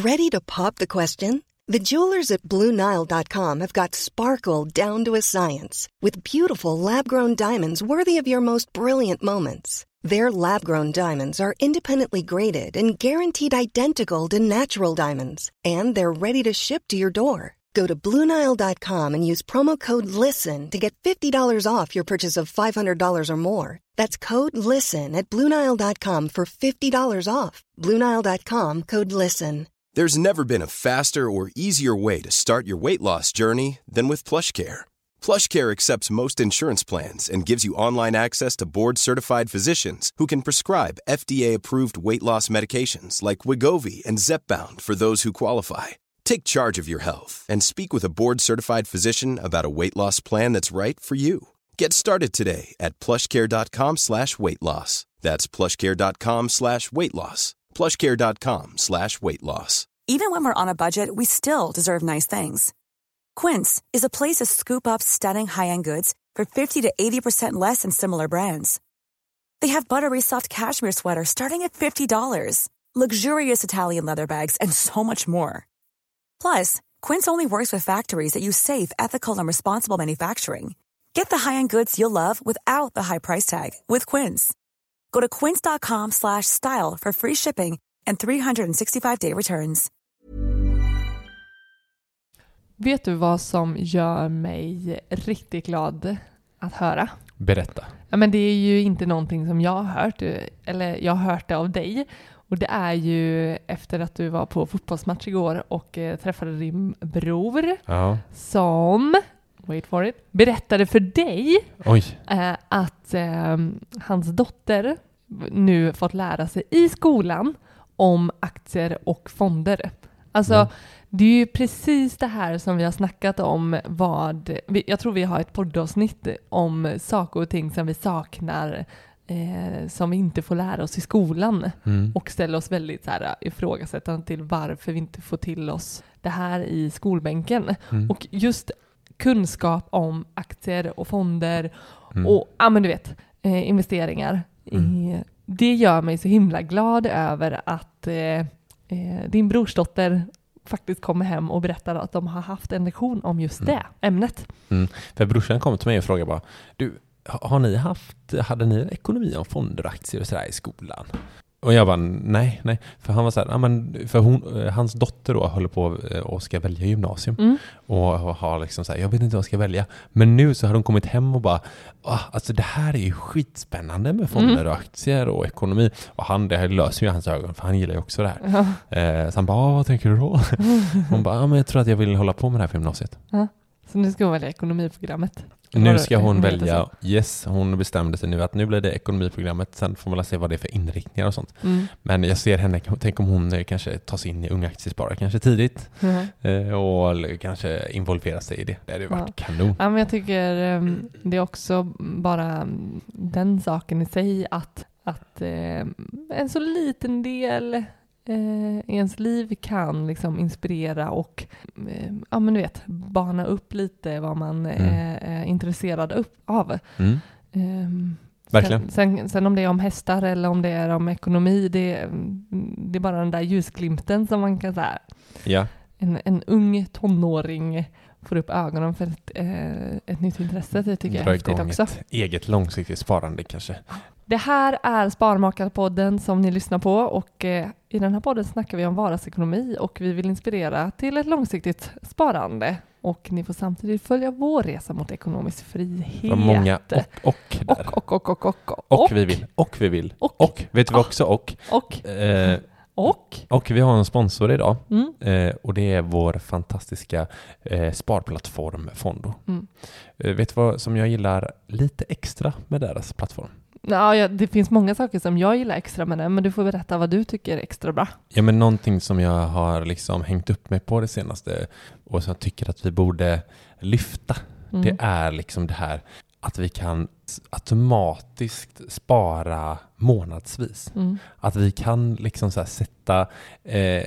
Ready to pop the question? The jewelers at BlueNile.com have got sparkle down to a science with beautiful lab-grown diamonds worthy of your most brilliant moments. Their lab-grown diamonds are independently graded and guaranteed identical to natural diamonds, and they're ready to ship to your door. Go to BlueNile.com and use promo code LISTEN to get $50 off your purchase of $500 or more. That's code LISTEN at BlueNile.com for $50 off. BlueNile.com, code LISTEN. There's never been a faster or easier way to start your weight loss journey than with PlushCare. PlushCare accepts most insurance plans and gives you online access to board-certified physicians who can prescribe FDA-approved weight loss medications like Wegovy and Zepbound for those who qualify. Take charge of your health and speak with a board-certified physician about a weight loss plan that's right for you. Get started today at plushcare.com/weightloss. That's plushcare.com/weightloss. plushcare.com/weightloss. Even when we're on a budget, we still deserve nice things. Quince is a place to scoop up stunning high-end goods for 50 to 80% less than similar brands. They have buttery soft cashmere sweaters starting at $50, luxurious Italian leather bags, and so much more. Plus, Quince only works with factories that use safe, ethical, and responsible manufacturing. Get the high-end goods you'll love without the high price tag with Quince. Go to quince.com/style for free shipping and 365-day returns. Vet du vad som gör mig riktigt glad att höra? Berätta. Ja, men det är ju inte någonting som jag har hört, eller jag har hört det av dig. Och det är ju efter att du var på fotbollsmatch igår och träffade din bror som, wait for it, berättade för dig att hans dotter nu fått lära sig i skolan om aktier och fonder. Alltså, det är ju precis det här som vi har snackat om. Jag tror vi har ett poddavsnitt om saker och ting som vi saknar, som vi inte får lära oss i skolan. Och ställer oss väldigt så här ifrågasättande till varför vi inte får till oss det här i skolbänken. Och just kunskap om aktier och fonder och men du vet, investeringar. Det gör mig så himla glad över att din brorsdotter faktiskt kommer hem och berättar att de har haft en lektion om just det ämnet. För brorsan kom till mig och frågade bara, du, hade ni ekonomi om fonder och aktier och sådär i skolan? Och jag bara, nej. För han var så här, för hans dotter då håller på och ska välja gymnasium. Och har liksom så här, jag vet inte vad jag ska välja. Men nu så har de kommit hem och bara, alltså det här är ju skitspännande med fonder och aktier och ekonomi. Och det här löser ju hans ögon, för han gillar ju också det här. Så han bara, vad tänker du då? Hon bara, men jag tror att jag vill hålla på med det här på gymnasiet. Så nu ska hon välja ekonomiprogrammet. Nu ska hon välja, hon bestämde sig nu att nu blir det ekonomiprogrammet, sen får man se vad det är för inriktningar och sånt. Men jag ser henne, tänk om hon kanske tar sig in i Unga Aktiesparare kanske tidigt och kanske involvera sig i det. Det hade ju varit kanon. Ja, men jag tycker det är också bara den saken i sig att en så liten del i ens liv kan liksom inspirera och men du vet, bana upp lite vad man är intresserad av. Verkligen. Sen om det är om hästar eller om det är om ekonomi, det är bara den där ljusglimten som man kan säga. Ja. En ung tonåring får upp ögonen för ett nytt intresse. Det tycker jag är häftigt också. Ett eget långsiktigt sparande kanske. Det här är Sparmakarpodden som ni lyssnar på, och i den här podden snackar vi om vardagsekonomi och vi vill inspirera till ett långsiktigt sparande. Och ni får samtidigt följa vår resa mot ekonomisk frihet. För många och vi vill. Och vet du också och vi har en sponsor idag och det är vår fantastiska sparplattform Fondo. Vet du vad som jag gillar lite extra med deras plattform? Ja, det finns många saker som jag gillar extra med den, men du får berätta vad du tycker är extra bra. Ja, men någonting som jag har liksom hängt upp mig på det senaste och som jag tycker att vi borde lyfta, det är liksom det här att vi kan automatiskt spara månadsvis. Att vi kan liksom så här sätta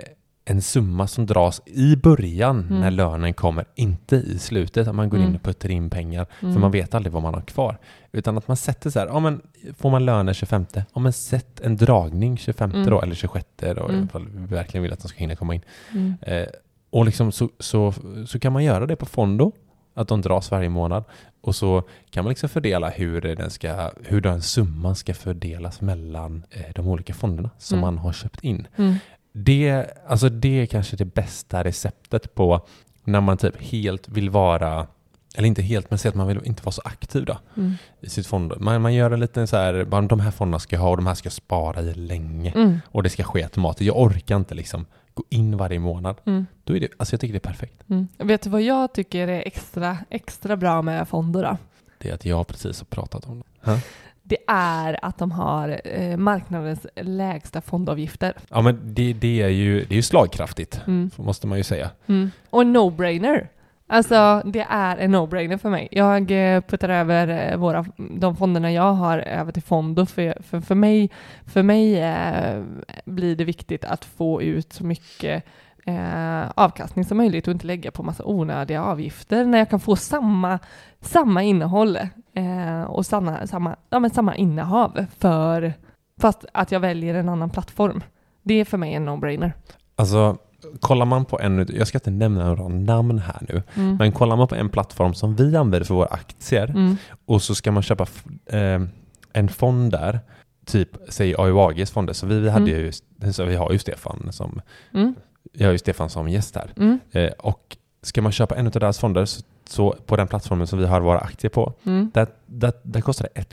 en summa som dras i början när lönen kommer, inte i slutet, att man går in och puttar in pengar, för man vet aldrig vad man har kvar. Utan att man sätter så här, men får man lönen 25, men sätt en dragning 25 då, eller 26 då, ifall vi verkligen vill att de ska hinna komma in. Och liksom så kan man göra det på Fondo, att de dras varje månad. Och så kan man liksom fördela hur den summan ska fördelas mellan de olika fonderna som man har köpt in. Det är kanske det bästa receptet på när man typ helt vill vara, eller inte helt, men säg att man vill inte vara så aktiv då i sitt fond. Man gör en liten så här, bara de här fonderna ska jag ha och de här ska jag spara i länge. Och det ska ske automatiskt. Jag orkar inte liksom gå in varje månad. Då är det, jag tycker det är perfekt. Vet du vad jag tycker är extra bra med fonder då? Det är att jag precis har pratat om det. Det är att de har marknadens lägsta fondavgifter. Ja, men det är ju slagkraftigt, måste man ju säga. Och en no-brainer. Alltså, det är en no-brainer för mig. Jag puttar över de fonderna jag har över till Fondo. För mig blir det viktigt att få ut så mycket avkastning som möjligt och inte lägga på massa onödiga avgifter när jag kan få samma innehåll och samma innehav fast att jag väljer en annan plattform. Det är för mig en no-brainer. Alltså, kollar man på jag ska inte nämna några namn här nu, men kollar man på en plattform som vi använder för våra aktier och så ska man köpa en fond där, typ säg AUAGs fonder, så vi har ju Stefan som jag har ju Stefan som gäst här. Och ska man köpa en av deras fonder så på den plattformen som vi har våra aktier på, där kostar det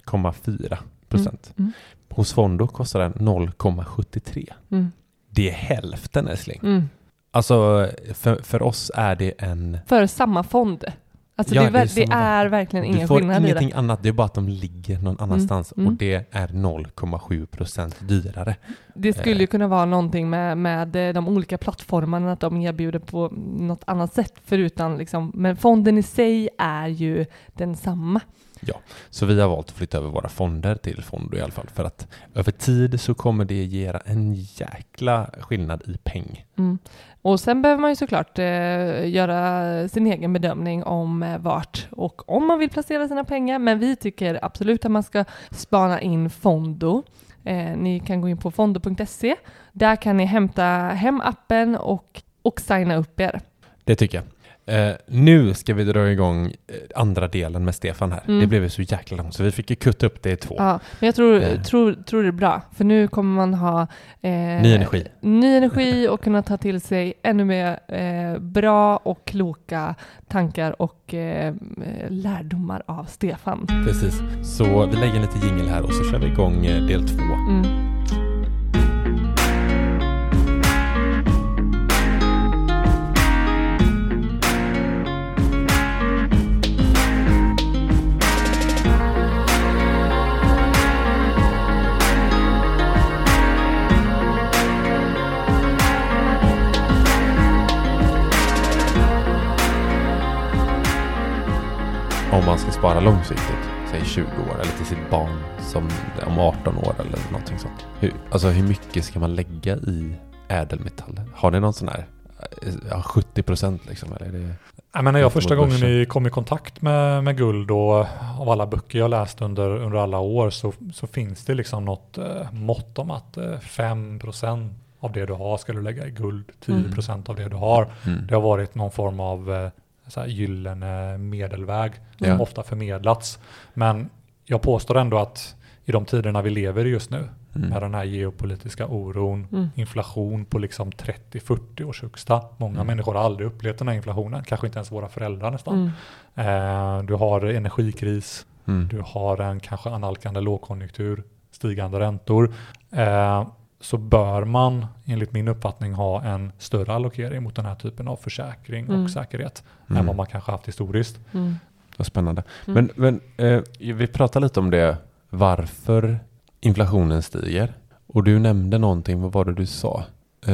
1,4%. Hos Fondo kostar den 0,73%. Det är hälften, älskling. Alltså för oss är det för samma fond. Alltså det är verkligen ingen skillnad i det. Du får ingenting annat, det är bara att de ligger någon annanstans och det är 0,7% dyrare. Det skulle ju kunna vara någonting med de olika plattformarna, att de erbjuder på något annat sätt förutom liksom, men fonden i sig är ju densamma. Ja, så vi har valt att flytta över våra fonder till Fondo i alla fall, för att över tid så kommer det ge en jäkla skillnad i peng. Och sen behöver man ju såklart göra sin egen bedömning om vart och om man vill placera sina pengar, men vi tycker absolut att man ska spana in Fondo. Ni kan gå in på fondo.se. Där kan ni hämta hem appen och signa upp er. Det tycker jag. Nu ska vi dra igång andra delen med Stefan här. Det blev så jäkla långt så vi fick ju kutta upp det i 2. Ja, men jag tror det är bra. För nu kommer man ha ny energi och kunna ta till sig ännu mer bra och kloka tankar och lärdomar av Stefan. Precis. Så vi lägger lite jingle här och så kör vi igång del 2. Om man ska spara långsiktigt, säg 20 år eller till sitt barn som om 18 år eller någonting sånt. Hur mycket ska man lägga i ädelmetaller? Har ni någon sån här 70% liksom? Eller är det... Jag menar, första gången vi kom i kontakt med guld och av alla böcker jag läst under alla år så finns det liksom något mått om att 5% av det du har ska du lägga i guld, 10% av det du har. Det har varit någon form av så här gyllene medelväg som ofta förmedlats. Men jag påstår ändå att i de tiderna vi lever just nu med den här geopolitiska oron, inflation på liksom 30-40 års högsta. Många människor har aldrig upplevt den här inflationen, kanske inte ens våra föräldrar nästan. Du har energikris, du har en kanske analkande lågkonjunktur, stigande räntor. Så bör man enligt min uppfattning ha en större allokering mot den här typen av försäkring och säkerhet än vad man kanske haft historiskt. Vad spännande. Men vi pratar lite om det, varför inflationen stiger. Och du nämnde någonting, vad var det du sa?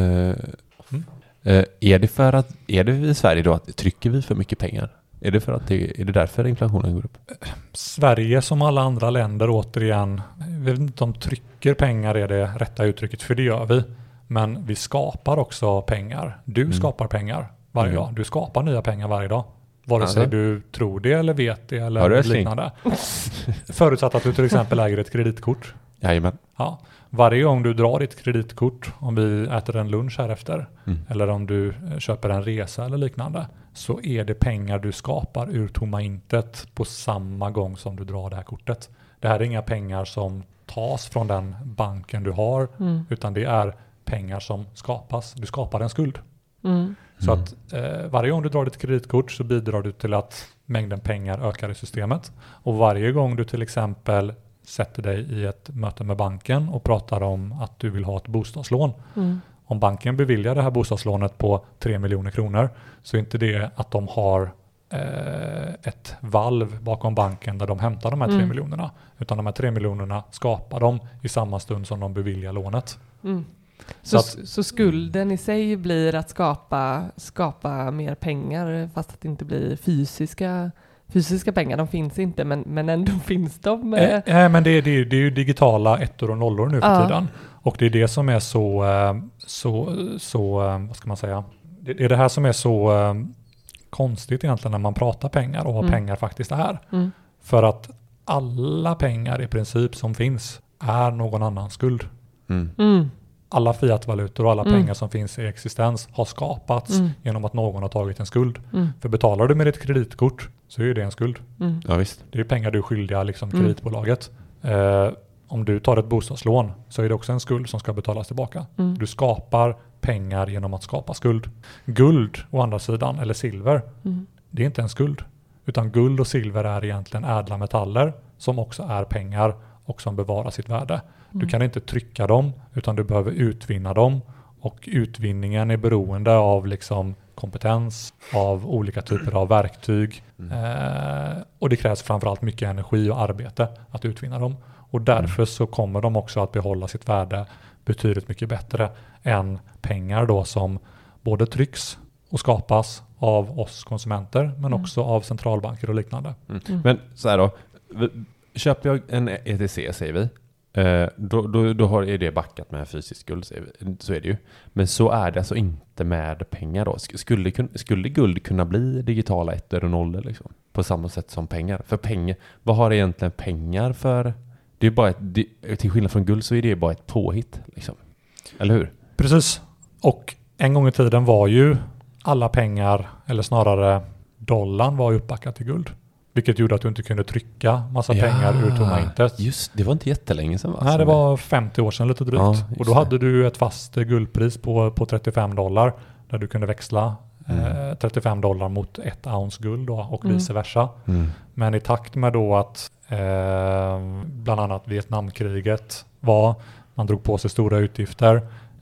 Är det i Sverige då att trycker vi för mycket pengar? Är det därför inflationen går upp? Sverige som alla andra länder återigen, jag vet inte om trycker pengar är det rätta uttrycket, för det gör vi. Men vi skapar också pengar. Du skapar pengar varje dag. Du skapar nya pengar varje dag. Vare sig du tror det eller vet det eller liknande. Förutsatt att du till exempel äger ett kreditkort. Jajamän. Ja. Varje gång du drar ditt kreditkort, om vi äter en lunch här efter, eller om du köper en resa eller liknande, så är det pengar du skapar ur tomma intet på samma gång som du drar det här kortet. Det här är inga pengar som tas från den banken du har, utan det är pengar som skapas. Du skapar en skuld. Så att varje gång du drar ditt kreditkort så bidrar du till att mängden pengar ökar i systemet. Och varje gång du till exempel sätter dig i ett möte med banken och pratar om att du vill ha ett bostadslån. Om banken beviljar det här bostadslånet på 3 miljoner kronor, så är inte det att de har ett valv bakom banken där de hämtar de här 3 miljonerna. Utan de här 3 miljonerna skapar de i samma stund som de beviljar lånet. Så skulden i sig blir att skapa mer pengar, fast att det inte blir fysiska pengar. De finns inte, men ändå finns de. Men det är ju digitala ettor och nollor nu för tiden. Och det är det som är så vad ska man säga? Det är det här som är så konstigt egentligen när man pratar pengar och vad pengar faktiskt är. För att alla pengar i princip som finns är någon annans skuld. Alla fiatvalutor och alla pengar som finns i existens har skapats genom att någon har tagit en skuld. För betalar du med ditt kreditkort så är det en skuld. Ja, visst. Det är pengar du är skyldiga liksom, kreditbolaget. Om du tar ett bostadslån så är det också en skuld som ska betalas tillbaka. Du skapar pengar genom att skapa skuld. Guld å andra sidan, eller silver, det är inte en skuld. Utan guld och silver är egentligen ädla metaller som också är pengar och som bevarar sitt värde. Du kan inte trycka dem, utan du behöver utvinna dem. Och utvinningen är beroende av liksom kompetens, av olika typer av verktyg. Och det krävs framförallt mycket energi och arbete att utvinna dem. Och därför så kommer de också att behålla sitt värde betydligt mycket bättre än pengar då som både trycks och skapas av oss konsumenter, men också av centralbanker och liknande. Men så här då, köper jag en ETC säger vi, då är det backat med fysisk skuld, så är det ju. Men så är det alltså inte med pengar då. Skulle guld kunna bli digitala ettor och nollor liksom, på samma sätt som pengar? För pengar, vad har egentligen pengar för? Det är bara till skillnad från guld så är det bara ett påhitt liksom. Eller hur? Precis. Och en gång i tiden var ju alla pengar, eller snarare dollarn, var ju uppbackat till guld. Vilket gjorde att du inte kunde trycka massa pengar ur tomma intet. Just, det var inte jättelänge sedan va? Nej, det var 50 år sedan lite drygt. Ja, och då hade du ett fast guldpris på $35 där du kunde växla $35 mot 1 ounce guld då, och vice versa. Men i takt med då att bland annat Vietnamkriget man drog på sig stora utgifter.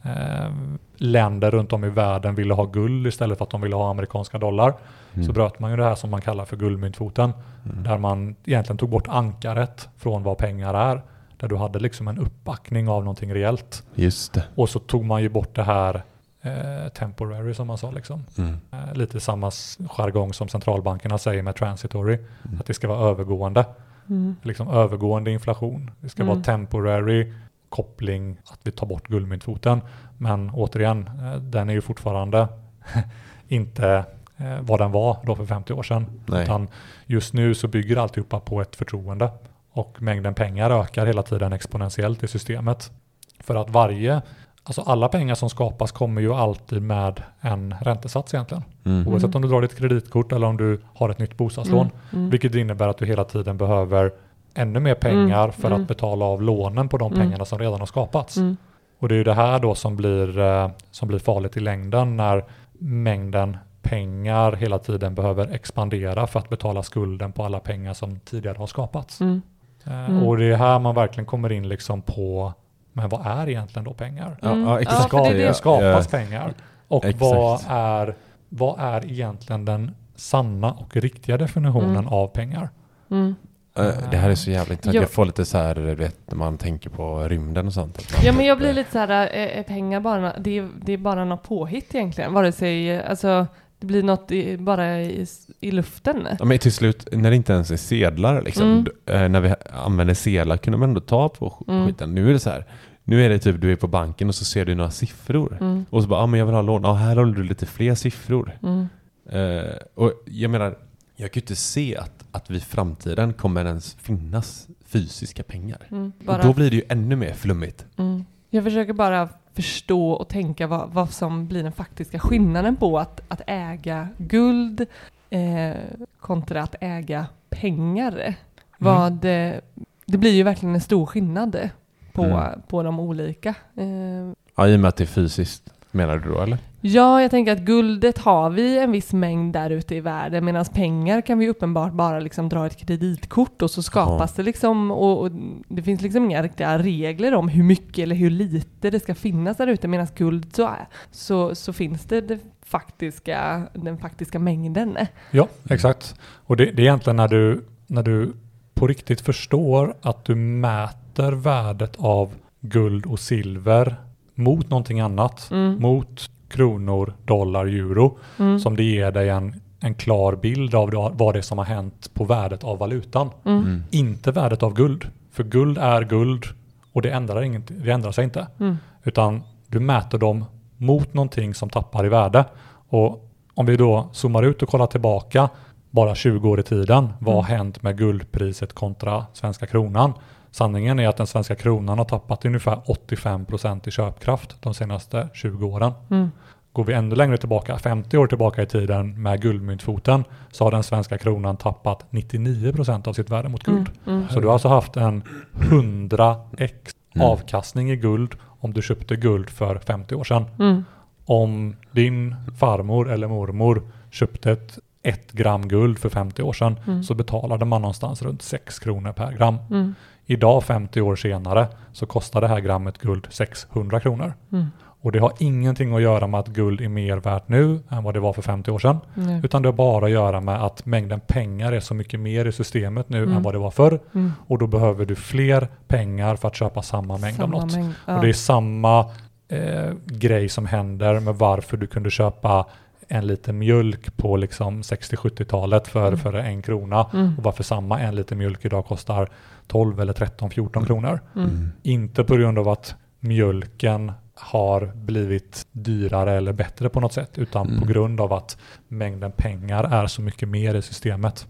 Länder runt om i världen ville ha guld istället för att de ville ha amerikanska dollar. Så bröt man ju det här som man kallar för guldmyntfoten. Där man egentligen tog bort ankaret från vad pengar är. Där du hade liksom en uppbackning av någonting reellt. Just det. Och så tog man ju bort det här temporary som man sa liksom. Lite samma jargong som centralbankerna säger med transitory. Att det ska vara övergående. Liksom övergående inflation. Det ska vara temporary koppling att vi tar bort guldmyntfoten. Men återigen, den är ju fortfarande inte vad den var då för 50 år sedan. Utan just nu så bygger alltihopa på ett förtroende. Och mängden pengar ökar hela tiden exponentiellt i systemet. För att alla pengar som skapas kommer ju alltid med en räntesats egentligen. Oavsett om du drar ditt kreditkort eller om du har ett nytt bostadslån. Vilket innebär att du hela tiden behöver ännu mer pengar för att betala av lånen på de pengarna som redan har skapats. Och det är ju det här då som blir farligt i längden när mängden pengar hela tiden behöver expandera för att betala skulden på alla pengar som tidigare har skapats. Och det är här man verkligen kommer in liksom på, men vad är egentligen då pengar? Det skapas pengar. Och vad är egentligen den sanna och riktiga definitionen av pengar? Det här är så jävligt. Jag får lite så här, vet, när man tänker på rymden och sånt. Ja, men jag blir lite så här, är pengar bara, det är bara något påhitt egentligen. Vare sig, alltså, det blir något bara i luften. Ja, men till slut, när det inte ens är sedlar, liksom, när vi använder sedlar kunde man ändå ta på skiten. Nu är det så här, Nu är det typ du är på banken och så ser du några siffror. Och så bara, men jag vill ha lån. Här har du lite fler siffror. Och jag menar, jag kan ju inte se att vid framtiden kommer ens finnas fysiska pengar. Och då blir det ju ännu mer flummigt. Jag försöker bara förstå och tänka vad som blir den faktiska skillnaden på att äga guld kontra att äga pengar. Det blir ju verkligen en stor skillnad på de olika. Ja, i och med att det är fysiskt, menar du då, eller? Ja, jag tänker att guldet har vi en viss mängd där ute i världen, medan pengar kan vi uppenbart bara liksom dra ett kreditkort och så skapas det liksom, och det finns liksom inga riktiga regler om hur mycket eller hur lite det ska finnas där ute, medan guld så finns det den faktiska mängden. Ja, exakt. Och det är egentligen när du på riktigt förstår att du mäter värdet av guld och silver mot någonting annat, mot kronor, dollar, euro, som det ger dig en klar bild av vad det är som har hänt på värdet av valutan. Inte värdet av guld. För guld är guld och det ändrar sig inte. Utan du mäter dem mot någonting som tappar i värde. Och om vi då zoomar ut och kollar tillbaka bara 20 år i tiden, vad har hänt med guldpriset kontra svenska kronan? Sanningen är att den svenska kronan har tappat ungefär 85% i köpkraft de senaste 20 åren. Går vi ännu längre tillbaka, 50 år tillbaka i tiden med guldmyntfoten, så har den svenska kronan tappat 99% av sitt värde mot guld. Så du har alltså haft en 100x avkastning i guld om du köpte guld för 50 år sedan. Om din farmor eller mormor köpte ett gram guld för 50 år sedan så betalade man någonstans runt 6 kronor per gram. Idag 50 år senare så kostar det här grammet guld 600 kronor. Och det har ingenting att göra med att guld är mer värt nu än vad det var för 50 år sedan. Utan det har bara att göra med att mängden pengar är så mycket mer i systemet nu än vad det var förr. Och då behöver du fler pengar för att köpa samma mängd av något. Och det är samma grej som händer med varför du kunde köpa en liter mjölk på liksom 60-70-talet för 1 krona och varför samma en liter mjölk idag kostar 12 eller 13, 14 kronor. Inte på grund av att mjölken har blivit dyrare eller bättre på något sätt, utan på grund av att mängden pengar är så mycket mer i systemet.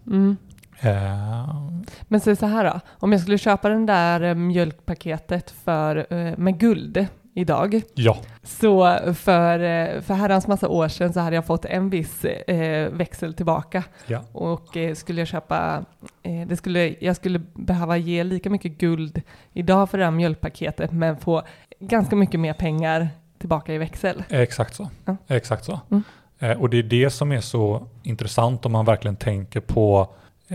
Men så här då, om jag skulle köpa den där mjölkpaketet med guld idag. Ja. Så för herrans massa år sedan så hade jag fått en viss växel tillbaka. Ja. Och skulle jag köpa, jag skulle behöva ge lika mycket guld idag för det här mjölkpaketet, men få ganska mycket mer pengar tillbaka i växel. Exakt så. Ja. Exakt så. Och det är det som är så intressant om man verkligen tänker på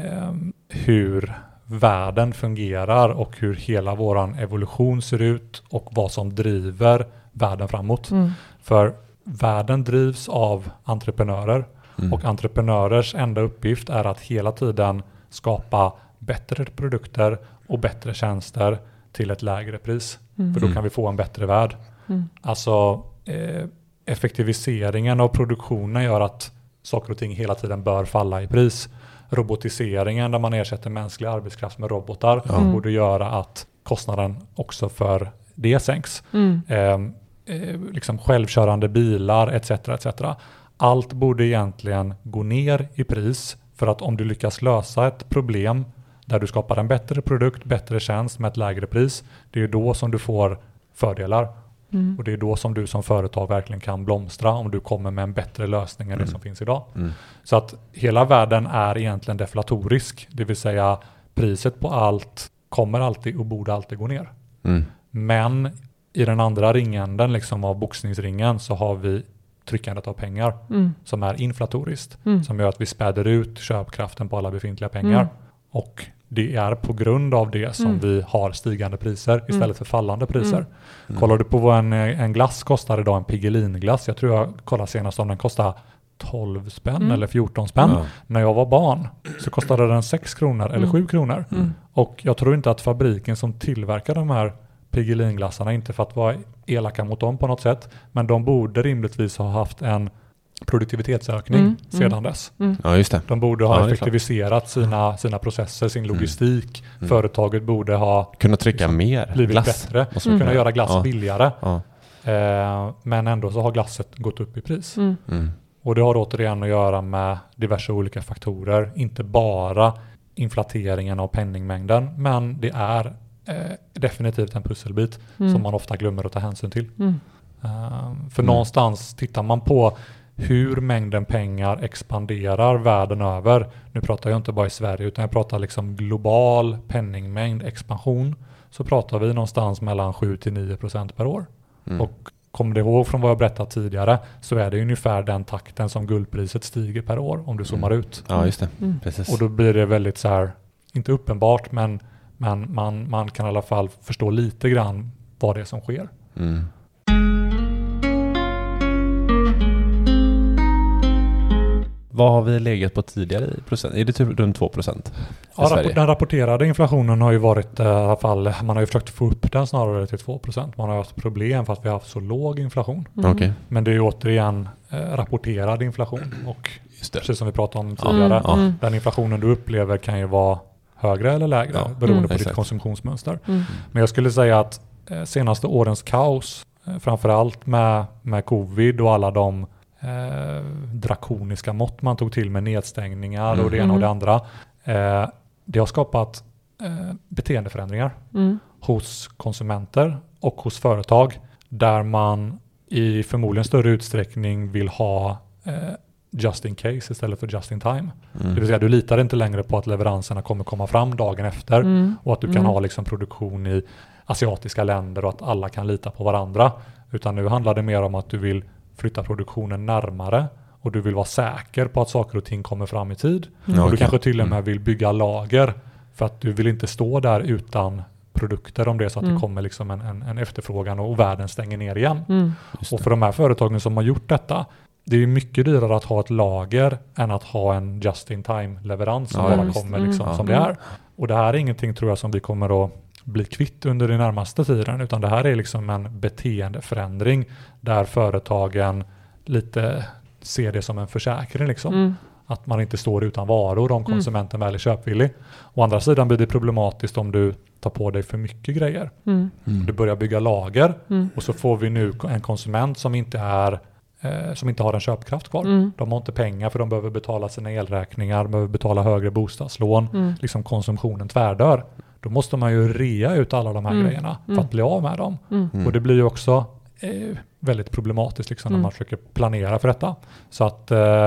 hur världen fungerar och hur hela våran evolution ser ut och vad som driver världen framåt. För världen drivs av entreprenörer och entreprenörers enda uppgift är att hela tiden skapa bättre produkter och bättre tjänster till ett lägre pris. För då kan vi få en bättre värld. Alltså effektiviseringen av produktionen gör att saker och ting hela tiden bör falla i pris. Robotiseringen där man ersätter mänsklig arbetskraft med robotar borde göra att kostnaden också för det sänks. Liksom självkörande bilar etc. etc. Allt borde egentligen gå ner i pris, för att om du lyckas lösa ett problem där du skapar en bättre produkt, bättre tjänst med ett lägre pris, det är då som du får fördelar. Och det är då som du som företag verkligen kan blomstra, om du kommer med en bättre lösning än det som finns idag. Så att hela världen är egentligen deflatorisk, det vill säga priset på allt kommer alltid och borde alltid gå ner. Men i den andra ringänden liksom av boxningsringen så har vi tryckandet av pengar som är inflatoriskt, som gör att vi späder ut köpkraften på alla befintliga pengar. Och det är på grund av det som vi har stigande priser istället för fallande priser. Kollar du på vad en glass kostar idag, en Piggelin-glass, jag tror jag kollade senast om den kostar 12 spänn eller 14 spänn. När jag var barn så kostade den 6 kronor eller 7 kronor. Och jag tror inte att fabriken som tillverkar de här Piggelin-glassarna, inte för att vara elaka mot dem på något sätt, men de borde rimligtvis ha haft en produktivitetsökning sedan dess. Ja, just det. De borde ha effektiviserat sina processer, sin logistik. Företaget borde ha kunna trycka mer blivit glass. bättre. Kunna göra glass billigare. Ja. Men ändå så har glasset gått upp i pris. Och det har återigen att göra med diverse olika faktorer. Inte bara inflateringen av penningmängden, men det är definitivt en pusselbit som man ofta glömmer att ta hänsyn till. För någonstans tittar man på hur mängden pengar expanderar världen över. Nu pratar jag inte bara i Sverige, utan jag pratar liksom global penningmängd expansion. Så pratar vi någonstans mellan 7-9% per år. Och kommer du ihåg från vad jag berättat tidigare, så är det ungefär den takten som guldpriset stiger per år om du zoomar ut. Ja, just det. Precis. Och då blir det väldigt så här, inte uppenbart, men man kan i alla fall förstå lite grann vad det är som sker. Vad har vi legat på tidigare i procent? Är det typ runt 2% i Sverige? Den rapporterade inflationen har ju varit i alla fall, man har ju försökt få upp den snarare till 2%. Man har haft problem för att vi har haft så låg inflation. Men det är ju återigen rapporterad inflation. Och precis som vi pratade om tidigare, den inflationen du upplever kan ju vara högre eller lägre beroende på ditt konsumtionsmönster. Men jag skulle säga att senaste årens kaos, framförallt med covid och alla de drakoniska mått man tog till med nedstängningar och det ena och det andra, det har skapat beteendeförändringar hos konsumenter och hos företag, där man i förmodligen större utsträckning vill ha just in case istället för just in time. Det vill säga, du litar inte längre på att leveranserna kommer komma fram dagen efter och att du kan ha liksom produktion i asiatiska länder och att alla kan lita på varandra, utan nu handlar det mer om att du vill flytta produktionen närmare och du vill vara säker på att saker och ting kommer fram i tid. Och du kanske till och med vill bygga lager för att du vill inte stå där utan produkter om det är så att det kommer liksom en efterfrågan och världen stänger ner igen. Och för de här företagen som har gjort detta, det är mycket dyrare att ha ett lager än att ha en just-in-time-leverans som bara kommer liksom som det är. Och det här är ingenting, tror jag, som vi kommer att bli kvitt under den närmaste tiden, utan det här är liksom en beteendeförändring där företagen lite ser det som en försäkring liksom. Att man inte står utan varor om konsumenten väl är köpvillig. Å andra sidan blir det problematiskt om du tar på dig för mycket grejer. Du börjar bygga lager och så får vi nu en konsument som inte har en köpkraft kvar. De har inte pengar för de behöver betala sina elräkningar, behöver betala högre bostadslån. Liksom konsumtionen tvärdör. Då måste man ju rea ut alla de här grejerna för att bli av med dem. Och det blir ju också väldigt problematiskt liksom, när man försöker planera för detta. Så att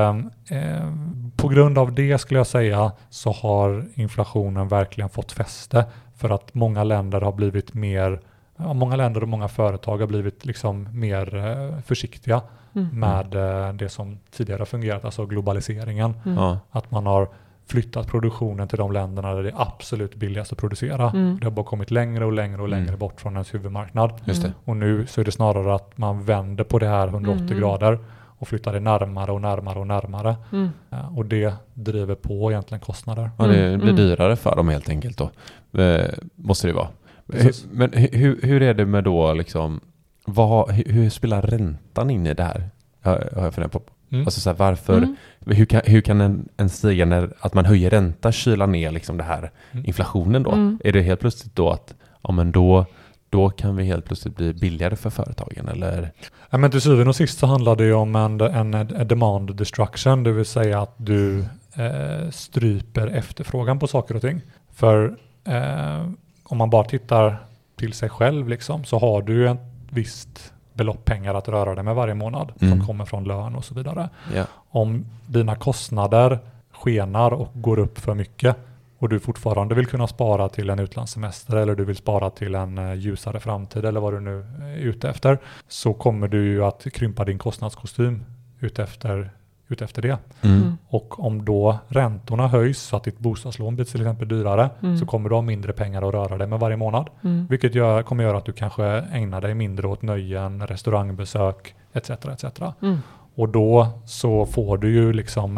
på grund av det skulle jag säga så har inflationen verkligen fått fäste, för att många länder har blivit mer, många länder och många företag har blivit liksom mer försiktiga med det som tidigare fungerat, alltså globaliseringen. Att man har flyttat produktionen till de länderna där det är absolut billigast att producera. Det har bara kommit längre och längre och längre bort från ens huvudmarknad. Och nu så är det snarare att man vänder på det här 180 grader och flyttar det närmare och närmare och närmare. Och det driver på egentligen kostnader. Ja, det blir dyrare för dem helt enkelt då. Måste det vara. Men hur är det med då liksom, hur spelar räntan in i det här? Har jag funderat på. Alltså så här, varför, hur kan en stigande, att man höjer ränta kyla ner liksom det här inflationen då? Är det helt plötsligt då att men då kan vi helt plötsligt bli billigare för företagen, eller? Ja, men till syvende och sist så handlar det ju om en demand destruction, det vill säga att du stryper efterfrågan på saker och ting. För om man bara tittar till sig själv liksom, så har du ett visst belopp pengar att röra dig med varje månad som kommer från lön och så vidare. Om dina kostnader skenar och går upp för mycket och du fortfarande vill kunna spara till en utlandssemester eller du vill spara till en ljusare framtid eller vad du nu är ute efter, så kommer du ju att krympa din kostnadskostym ut efter det. Och om då räntorna höjs så att ditt bostadslån blir till exempel dyrare, så kommer du ha mindre pengar att röra dig med varje månad. Vilket kommer göra att du kanske ägnar dig mindre åt nöjen, restaurangbesök etc. Och då så får du ju liksom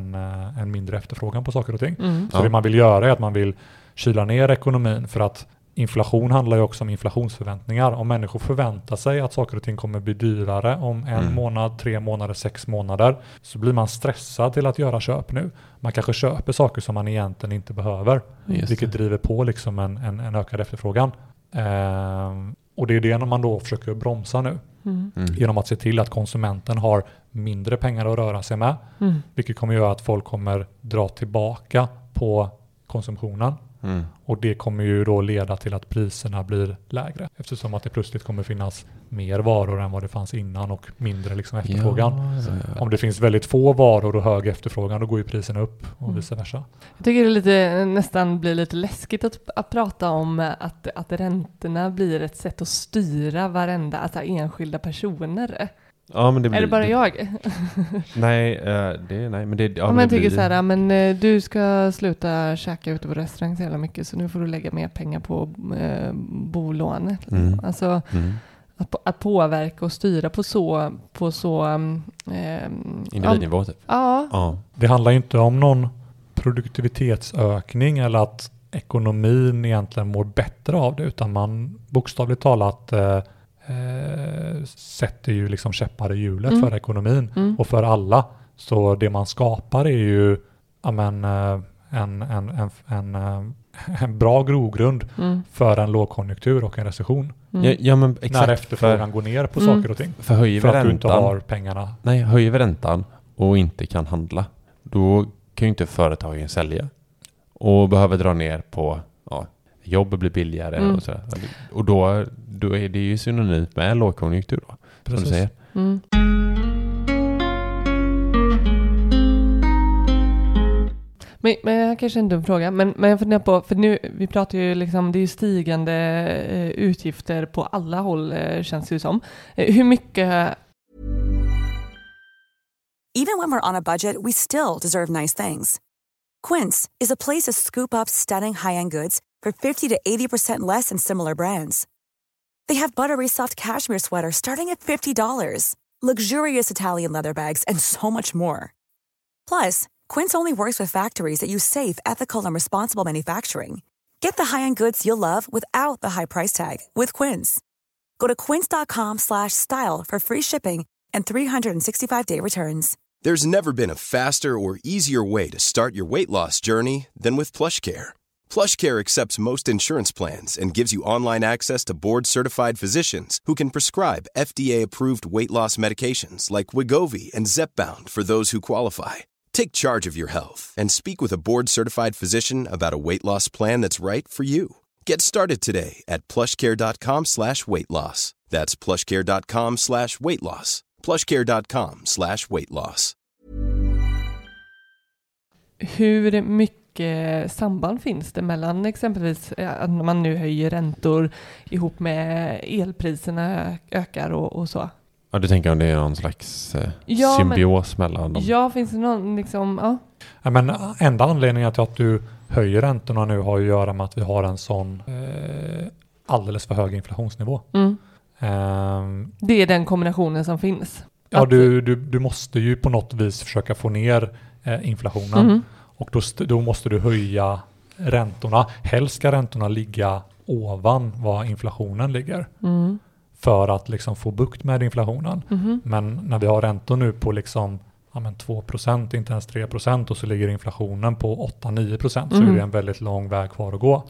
en mindre efterfrågan på saker och ting. Så det man vill göra är att man vill kyla ner ekonomin, för att inflation handlar ju också om inflationsförväntningar. Om människor förväntar sig att saker och ting kommer bli dyrare om 1 månad, 3 månader, 6 månader, så blir man stressad till att göra köp nu. Man kanske köper saker som man egentligen inte behöver, vilket driver på liksom en ökad efterfrågan. Och det är det man då försöker bromsa nu. Genom att se till att konsumenten har mindre pengar att röra sig med. Vilket kommer göra att folk kommer dra tillbaka på konsumtionen. Och det kommer ju då leda till att priserna blir lägre. Eftersom att det plötsligt kommer finnas mer varor än vad det fanns innan och mindre liksom efterfrågan. Om det finns väldigt få varor och hög efterfrågan, då går ju priserna upp och vice versa. Jag tycker det nästan blir lite läskigt att prata om att räntorna blir ett sätt att styra varenda enskilda personer. Ja, men är det bara jag? Nej, men det... Ja, om man tycker så här, men du ska sluta käka ute på restaurang så jävla mycket, så nu får du lägga mer pengar på bolånet. Alltså att påverka och styra på så individnivå typ. Ja. Det handlar inte om någon produktivitetsökning eller att ekonomin egentligen mår bättre av det, utan man bokstavligt talat sätter ju liksom käppar i hjulet för ekonomin och för alla. Så det man skapar är ju en bra grogrund för en lågkonjunktur och en recession. Ja, men exakt, när efterfrågan går ner på saker och ting. För höjer vi att räntan, du inte har pengarna. Nej, höjer vi räntan och inte kan handla, då kan ju inte företagen sälja. Och behöver dra ner på jobb blir billigare och sådär. Och då är det ju synonymt med lågkonjunktur då. Precis. Som du säger. Men jag kanske en dum fråga, men jag funderar på, för nu, vi pratar ju liksom, det är ju stigande utgifter på alla håll, känns det ju som. Hur mycket... Even when we're on a budget, we still deserve nice things. Quince is a place to scoop up stunning high-end goods for 50 to 80% less than similar brands. They have buttery soft cashmere sweaters starting at $50, luxurious Italian leather bags, and so much more. Plus, Quince only works with factories that use safe, ethical, and responsible manufacturing. Get the high-end goods you'll love without the high price tag with Quince. Go to quince.com/style for free shipping and 365-day returns. There's never been a faster or easier way to start your weight loss journey than with PlushCare. PlushCare accepts most insurance plans and gives you online access to board-certified physicians who can prescribe FDA-approved weight loss medications like Wegovy and Zepbound for those who qualify. Take charge of your health and speak with a board-certified physician about a weight loss plan that's right for you. Get started today at plushcare.com/weightloss. That's plushcare.com/weightloss. plushcare.com/weightloss. Hur mycket samband finns det mellan exempelvis att man nu höjer räntor ihop med elpriserna ökar och så? Ja, du tänker om det är någon slags symbios mellan dem? Ja, finns det någon liksom, Ja, men enda anledningen till att du höjer räntorna nu har ju att göra med att vi har en sån alldeles för hög inflationsnivå. Det är den kombinationen som finns. Ja, du måste ju på något vis försöka få ner inflationen. Och då måste du höja räntorna. Helst ska räntorna ligga ovan vad inflationen ligger. För att liksom få bukt med inflationen. Men när vi har räntor nu på liksom 2%, inte ens 3%, och så ligger inflationen på 8-9%, så är det en väldigt lång väg kvar att gå.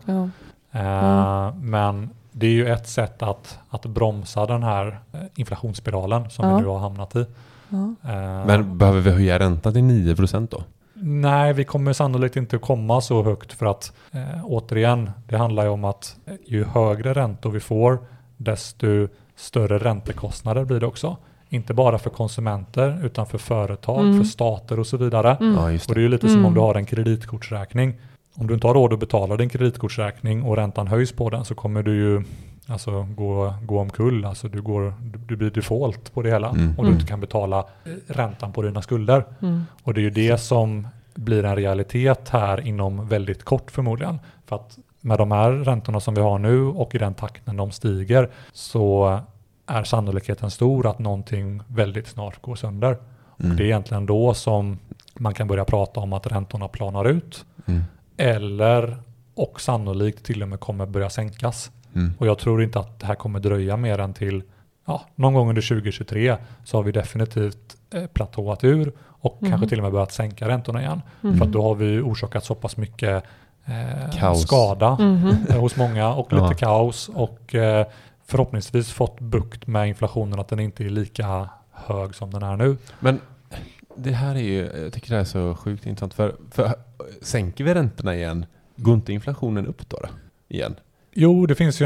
Men det är ju ett sätt att bromsa den här inflationsspiralen som vi nu har hamnat i. Men behöver vi höja räntan till 9% då? Nej, vi kommer sannolikt inte komma så högt, för att återigen, det handlar ju om att ju högre räntor vi får, desto större räntekostnader blir det också. Inte bara för konsumenter utan för företag, för stater och så vidare. Ja, just det. Och det är ju lite som om du har en kreditkortsräkning. Om du inte har råd att betala din kreditkortsräkning och räntan höjs på den, så kommer du ju gå omkull. Alltså du blir default på det hela och du inte kan betala räntan på dina skulder. Och det är ju det som blir en realitet här inom väldigt kort förmodligen. För att med de här räntorna som vi har nu och i den takten de stiger, så är sannolikheten stor att någonting väldigt snart går sönder. Och det är egentligen då som man kan börja prata om att räntorna planar ut. Eller och sannolikt till och med kommer börja sänkas. Och jag tror inte att det här kommer dröja mer än till någon gång under 2023 så har vi definitivt platåat ur och kanske till och med börjat sänka räntorna igen. För att då har vi orsakat så pass mycket skada hos många och lite kaos och förhoppningsvis fått bukt med inflationen, att den inte är lika hög som den är nu. Men det här är ju, jag tycker det är så sjukt intressant, för sänker vi räntorna igen, går inte inflationen upp då igen? Jo, det finns ju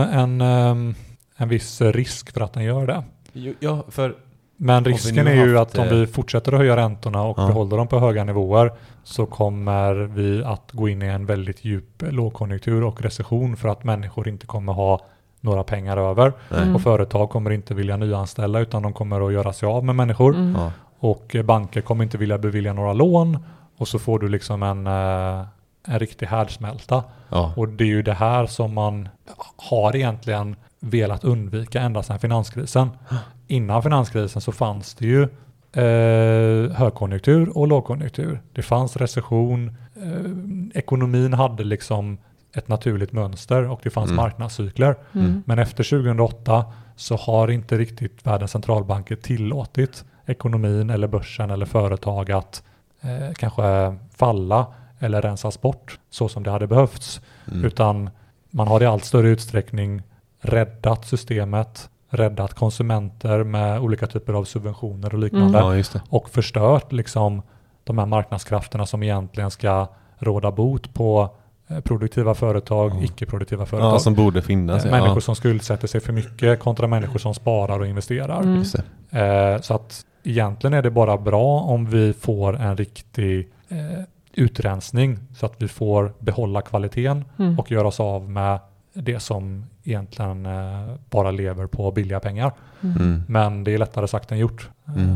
en viss risk för att den gör det. Ja, men risken är ju att om vi fortsätter att höja räntorna och behåller dem på höga nivåer så kommer vi att gå in i en väldigt djup lågkonjunktur och recession för att människor inte kommer ha några pengar över. Och företag kommer inte vilja nyanställa utan de kommer att göra sig av med människor. Och banker kommer inte vilja bevilja några lån och så får du liksom en riktig härdsmälta. Och det är ju det här som man har egentligen velat undvika ända sedan finanskrisen. Innan finanskrisen så fanns det ju högkonjunktur och lågkonjunktur. Det fanns recession. Ekonomin hade liksom ett naturligt mönster och det fanns marknadscykler. Men efter 2008 så har inte riktigt världens centralbanker tillåtit ekonomin eller börsen eller företag att kanske falla eller rensas bort så som det hade behövts. Utan man har i allt större utsträckning räddat systemet, räddat konsumenter med olika typer av subventioner och liknande och förstört liksom de här marknadskrafterna som egentligen ska råda bot på produktiva företag, icke-produktiva företag. Som borde finnas. Människor som skuldsätter sig för mycket kontra människor som sparar och investerar. Så att egentligen är det bara bra om vi får en riktig utrensning så att vi får behålla kvaliteten och göra oss av med det som egentligen bara lever på billiga pengar. Men det är lättare sagt än gjort.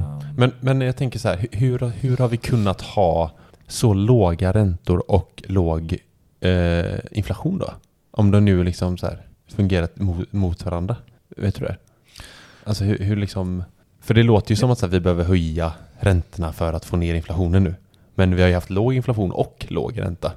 Men jag tänker så här, hur har vi kunnat ha så låga räntor och låg inflation då? Om de nu liksom så här fungerat mot varandra. Vet du det? Alltså hur liksom... För det låter ju som att så här, vi behöver höja räntorna för att få ner inflationen nu. Men vi har ju haft låg inflation och låg ränta.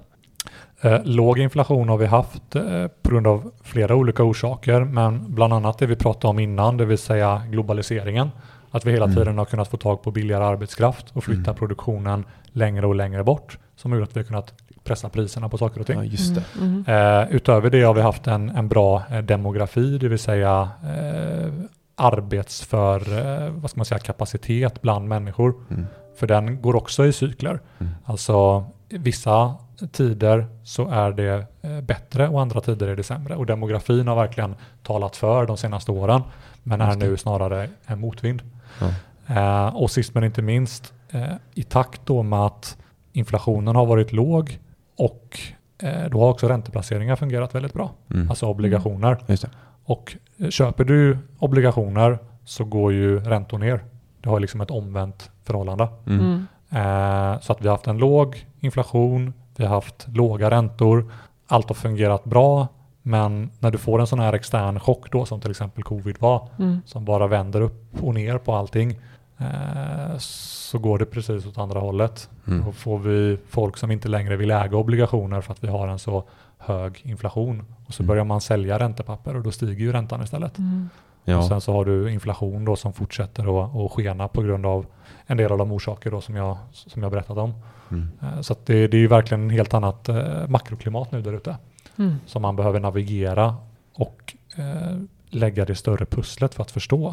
Låg inflation har vi haft på grund av flera olika orsaker. Men bland annat det vi pratade om innan, det vill säga globaliseringen. Att vi hela tiden har kunnat få tag på billigare arbetskraft och flytta produktionen längre och längre bort. Som gjort att vi har kunnat pressa priserna på saker och ting. Ja, just det. Utöver det har vi haft en bra demografi, det vill säga arbetsför vad ska man säga, kapacitet bland människor. För den går också i cykler. Alltså vissa tider så är det bättre och andra tider är det sämre. Och demografin har verkligen talat för de senaste åren men är nu snarare en motvind. Och sist men inte minst i takt då med att inflationen har varit låg och då har också ränteplaceringar fungerat väldigt bra. Alltså obligationer. Just det. Och köper du obligationer så går ju räntor ner. Det har liksom ett omvänt förhållande. Så att vi har haft en låg inflation, vi har haft låga räntor. Allt har fungerat bra, men när du får en sån här extern chock då, som till exempel covid var, som bara vänder upp och ner på allting, så går det precis åt andra hållet. Då får vi folk som inte längre vill äga obligationer för att vi har en så hög inflation. Och så börjar man sälja räntepapper och då stiger ju räntan istället. Och sen så har du inflation då som fortsätter att skena på grund av en del av de orsaker då som jag berättat om. Så att det är ju verkligen en helt annat makroklimat nu där ute. Som man behöver navigera och lägga det större pusslet för att förstå.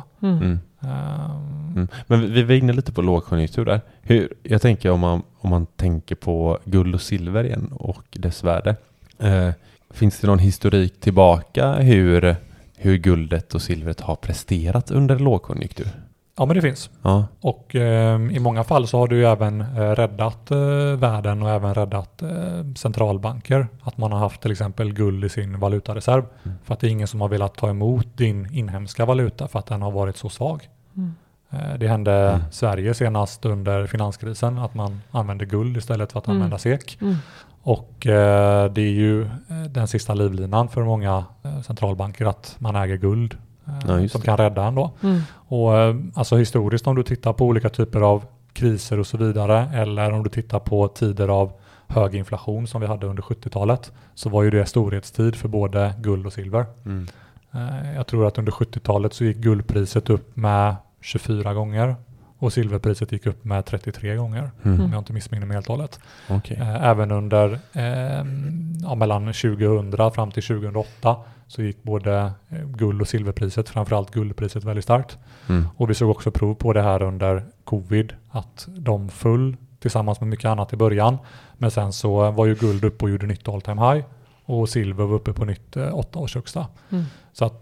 Men vi var inne lite på lågkonjunktur där. Jag tänker om man tänker på guld och silver igen och dess värde. Finns det någon historik tillbaka hur guldet och silvret har presterat under lågkonjunktur? Ja, men det finns. Och i många fall så har du ju även räddat världen och även räddat centralbanker. Att man har haft till exempel guld i sin valutareserv. För att det är ingen som har velat ta emot din inhemska valuta för att den har varit så svag. Det hände Sverige senast under finanskrisen att man använde guld istället för att använda SEK. Och det är ju den sista livlinan för många centralbanker att man äger guld som kan rädda ändå. Och alltså historiskt om du tittar på olika typer av kriser och så vidare, eller om du tittar på tider av hög inflation som vi hade under 70-talet, så var ju det storhetstid för både guld och silver. Jag tror att under 70-talet så gick guldpriset upp med 24 gånger och silverpriset gick upp med 33 gånger, om jag inte missminner mig helt och hållet. Okay. Även under mellan 2000 fram till 2008 så gick både guld- och silverpriset, framförallt guldpriset, väldigt starkt. Och vi såg också prov på det här under covid, att de föll tillsammans med mycket annat i början. Men sen så var ju guld uppe och gjorde nytt all time high och silver var uppe på nytt 8 års högsta. Så att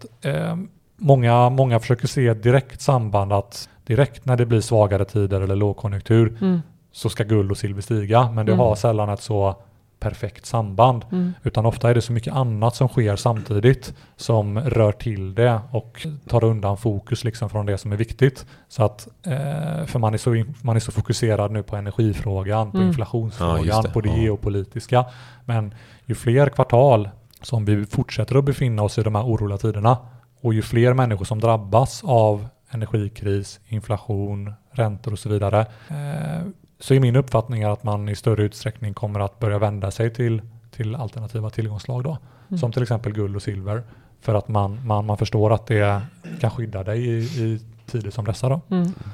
många försöker se ett direkt samband, att direkt när det blir svagare tider eller lågkonjunktur så ska guld och silver stiga. Men det har sällan ett så perfekt samband. Utan ofta är det så mycket annat som sker samtidigt som rör till det och tar undan fokus liksom från det som är viktigt. Så att, för man är så fokuserad nu på energifrågan, på inflationsfrågan, på det geopolitiska. Men ju fler kvartal som vi fortsätter att befinna oss i de här oroliga tiderna och ju fler människor som drabbas av energikris, inflation, räntor och så vidare, så är min uppfattning att man i större utsträckning kommer att börja vända sig till alternativa tillgångsslag då, som till exempel guld och silver, för att man förstår att det kan skydda dig i tider som dessa då.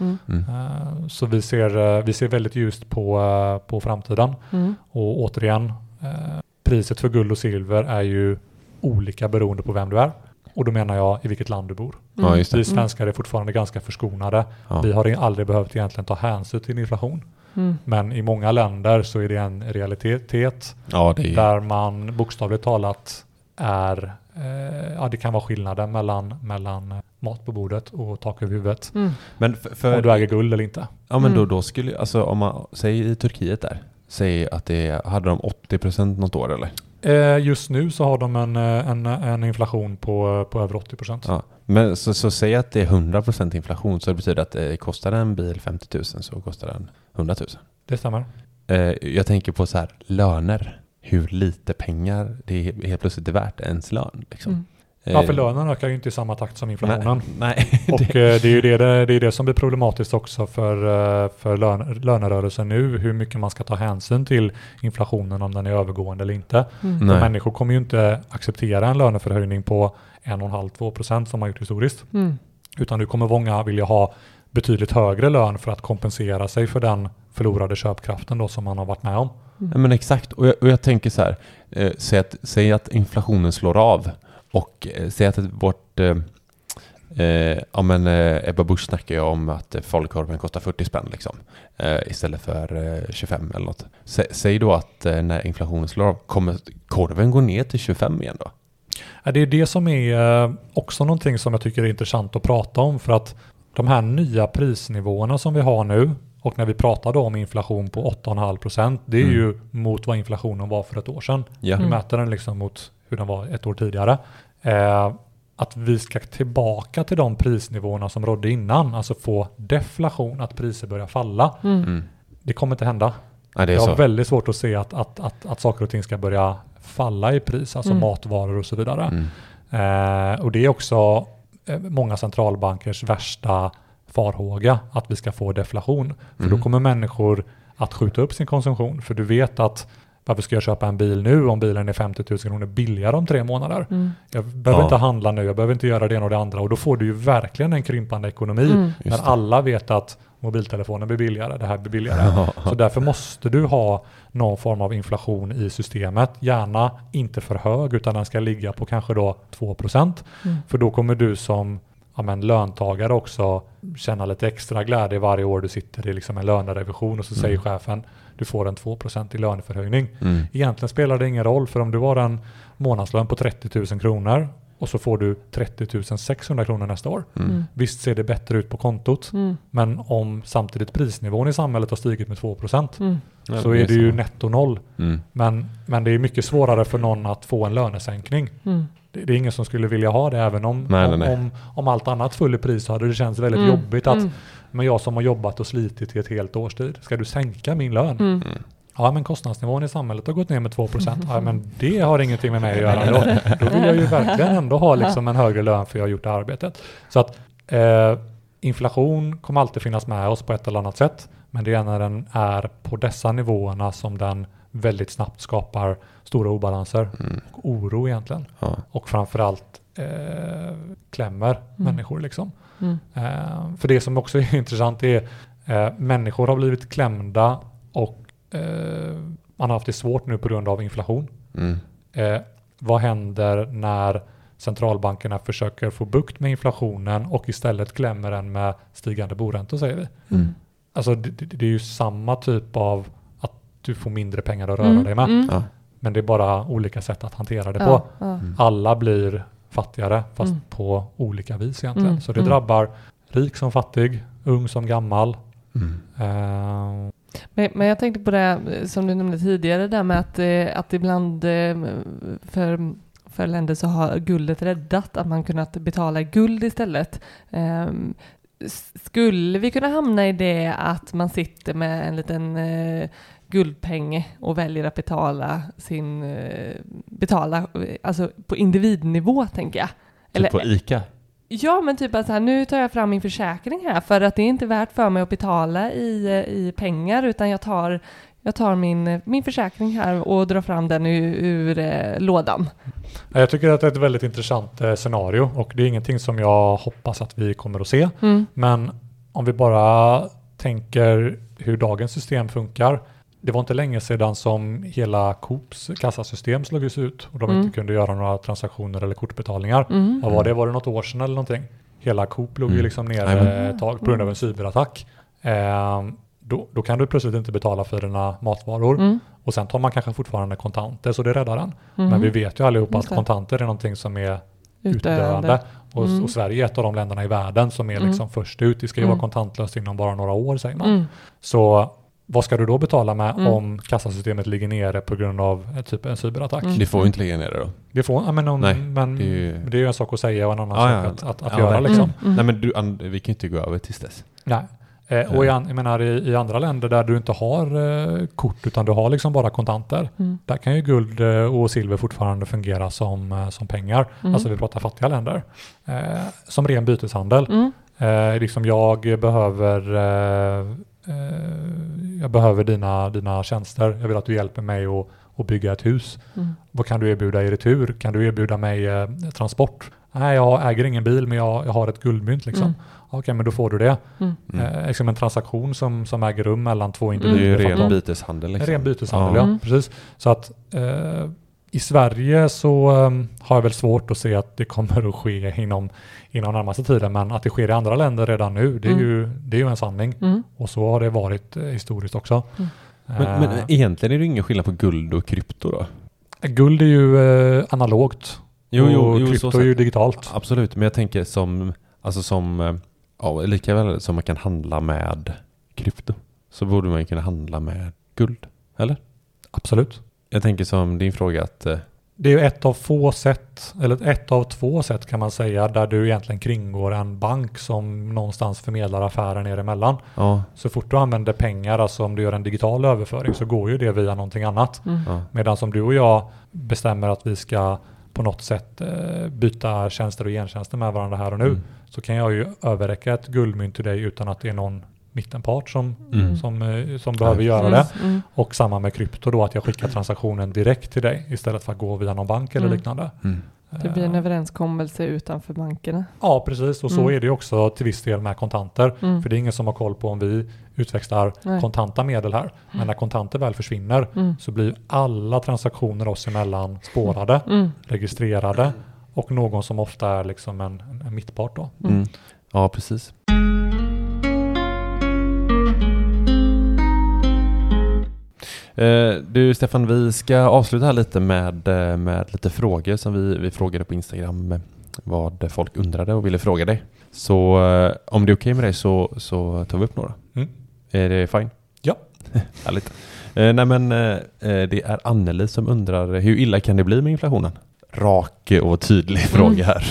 Så vi ser väldigt ljust på framtiden. Och återigen, priset för guld och silver är ju olika beroende på vem du är. Och då menar jag i vilket land du bor. Vi svenskar är fortfarande ganska förskonade. Vi har aldrig behövt egentligen ta hänsyn till inflation. Men i många länder så är det en realitet där man bokstavligt talat är, det kan vara skillnaden mellan mat på bordet och tak över huvudet. Men om du äger guld eller inte. Ja, men då skulle, alltså om man säger i Turkiet där, säg att hade de 80% något år eller? Just nu så har de en inflation på över 80%. Ja, men så säg att det är 100% inflation, så det betyder att kostar en bil 50 000 så kostar den 100 000. Det stämmer. Jag tänker på så här, löner. Hur lite pengar det är helt plötsligt är värt ens lön. Liksom. Ja, för lönen ökar ju inte i samma takt som inflationen. Nej. Och det är ju det som blir problematiskt också för lönerörelsen nu, hur mycket man ska ta hänsyn till inflationen, om den är övergående eller inte. För människor kommer ju inte acceptera en löneförhöjning på 1,5-2% som man gjort historiskt. Utan nu kommer många vilja ha betydligt högre lön för att kompensera sig för den förlorade köpkraften då som man har varit med om. Ja, men exakt. Och jag tänker så här, säg att inflationen slår av. Och säg att vårt Ebba Busch snackar ju om att falukorven kostar 40 spänn liksom, istället för 25 eller något. Säg då att när inflationen slår av, kommer korven gå ner till 25 igen då? Ja, det är det som är också någonting som jag tycker är intressant att prata om, för att de här nya prisnivåerna som vi har nu, och när vi pratar då om inflation på 8,5%, det är ju mot vad inflationen var för ett år sedan. Vi mäter den liksom mot hur den var ett år tidigare. Att vi ska tillbaka till de prisnivåerna som rådde innan, alltså få deflation, att priser börjar falla. Det kommer inte hända. Nej, det är jag har så. väldigt svårt att se att saker och ting ska börja falla i pris, alltså matvaror och så vidare. Och det är också många centralbankers värsta farhåga, att vi ska få deflation. För då kommer människor att skjuta upp sin konsumtion. För du vet att varför ska jag köpa en bil nu om bilen är 50 000 kronor billigare om 3 månader? Jag behöver inte handla nu, jag behöver inte göra det ena och det andra. Och då får du ju verkligen en krympande ekonomi när alla vet att mobiltelefonen blir billigare, det här blir billigare. Så därför måste du ha någon form av inflation i systemet. Gärna inte för hög, utan den ska ligga på kanske då 2%. För då kommer du som löntagare också känna lite extra glädje varje år du sitter i liksom en lönerevision och så säger chefen, du får en 2% i löneförhöjning. Egentligen spelar det ingen roll, för om du har en månadslön på 30 000 kronor och så får du 30 600 kronor nästa år. Visst ser det bättre ut på kontot, men om samtidigt prisnivån i samhället har stigit med 2% så är det ju netto noll. Men det är mycket svårare för någon att få en lönesänkning. Det är ingen som skulle vilja ha det, även om allt annat föll i pris, så hade det känts väldigt jobbigt att men jag som har jobbat och slitit i ett helt års tid, ska du sänka min lön? Ja, men kostnadsnivån i samhället har gått ner med 2%. Ja, men det har ingenting med mig att göra. Då vill jag ju verkligen ändå ha liksom en högre lön för jag har gjort det arbetet. Så att inflation kommer alltid finnas med oss på ett eller annat sätt. Men det är när den är på dessa nivåerna som den väldigt snabbt skapar stora obalanser och oro egentligen. Ja. Och framförallt klämmer människor liksom. För det som också är intressant är människor har blivit klämda och man har haft det svårt nu på grund av inflation. Vad händer när centralbankerna försöker få bukt med inflationen och istället klämmer den med stigande boräntor, säger vi. Alltså det är ju samma typ av att du får mindre pengar att röra dig med. Ja. Men det är bara olika sätt att hantera det på. Alla blir fattigare fast på olika vis egentligen. Så det drabbar rik som fattig, ung som gammal. Men jag tänkte på det som du nämnde tidigare där med att ibland för länder så har guldet räddat, att man kunnat betala guld istället. Skulle vi kunna hamna i det att man sitter med en liten guldpeng och väljer att betala alltså på individnivå, tänker jag. Eller på ICA? Ja, men typ att så här, nu tar jag fram min försäkring här för att det är inte värt för mig att betala i pengar, utan jag tar min försäkring här och drar fram den ur lådan. Jag tycker att det är ett väldigt intressant scenario och det är ingenting som jag hoppas att vi kommer att se. Men om vi bara tänker hur dagens system funkar. Det var inte länge sedan som hela Coops kassasystem slogs ut och de inte kunde göra några transaktioner eller kortbetalningar. Vad var det? Var det något år sedan eller någonting? Hela Coop låg ju liksom nere ett tag på grund av en cyberattack. Då kan du plötsligt inte betala för dina matvaror. Och sen tar man kanske fortfarande kontanter, så det räddar den. Men vi vet ju allihopa att kontanter är någonting som är utdöende. Och Sverige är ett av de länderna i världen som är liksom först ut. Det ska ju vara kontantlöst inom bara några år, säger man. Så vad ska du då betala med om kassasystemet ligger nere på grund av typ en cyberattack? Det får ju inte ligga nere då. Det får, men det är ju en sak att säga och en annan sak att göra. Liksom. Nej, men vi kan inte gå över tills dess. Nej. Och jag menar i andra länder där du inte har kort utan du har liksom bara kontanter. Där kan ju guld och silver fortfarande fungera som pengar. Alltså vi pratar fattiga länder. Som ren byteshandel. Liksom jag behöver dina tjänster. Jag vill att du hjälper mig att bygga ett hus. Vad kan du erbjuda i retur? Kan du erbjuda mig transport? Nej, jag äger ingen bil men jag har ett guldmynt liksom. Okej, men då får du det. Liksom en transaktion som äger rum mellan två individer. Det är ju ren byteshandel. Liksom. Ren byteshandel, ja. Precis. Så att i Sverige så har jag väl svårt att se att det kommer att ske inom närmaste tiden. Men att det sker i andra länder redan nu, det är ju en sanning. Och så har det varit historiskt också. Men egentligen är det ingen skillnad på guld och krypto då? Guld är ju analogt. Och krypto är ju digitalt. Absolut, men jag tänker lika väl som man kan handla med krypto så borde man kunna handla med guld, eller? Absolut. Jag tänker som din fråga att det är ju ett av två sätt kan man säga där du egentligen kringgår en bank som någonstans förmedlar affären er emellan. Ja. Så fort du använder pengar, alltså om du gör en digital överföring så går ju det via någonting annat. Medan som du och jag bestämmer att vi ska på något sätt byta tjänster och gentjänster med varandra här och nu så kan jag ju överräcka ett guldmynt till dig utan att det är någon mittenpart som behöver göra det. Och samma med krypto då, att jag skickar transaktionen direkt till dig istället för att gå via någon bank eller liknande. Det blir en överenskommelse utanför bankerna. Ja, precis. Och så är det också till viss del med kontanter. För det är ingen som har koll på om vi utväxlar kontanta medel här. Men när kontanter väl försvinner så blir alla transaktioner oss emellan spårade, registrerade och någon som ofta är liksom en mittpart då. Ja, precis. Du Stefan, vi ska avsluta här lite med lite frågor som vi frågade på Instagram vad folk undrade och ville fråga dig. Så om det är okej med dig så tar vi upp några. Är det fine? Ja. Härligt. Det är Anneli som undrar hur illa kan det bli med inflationen? Rak och tydlig fråga här.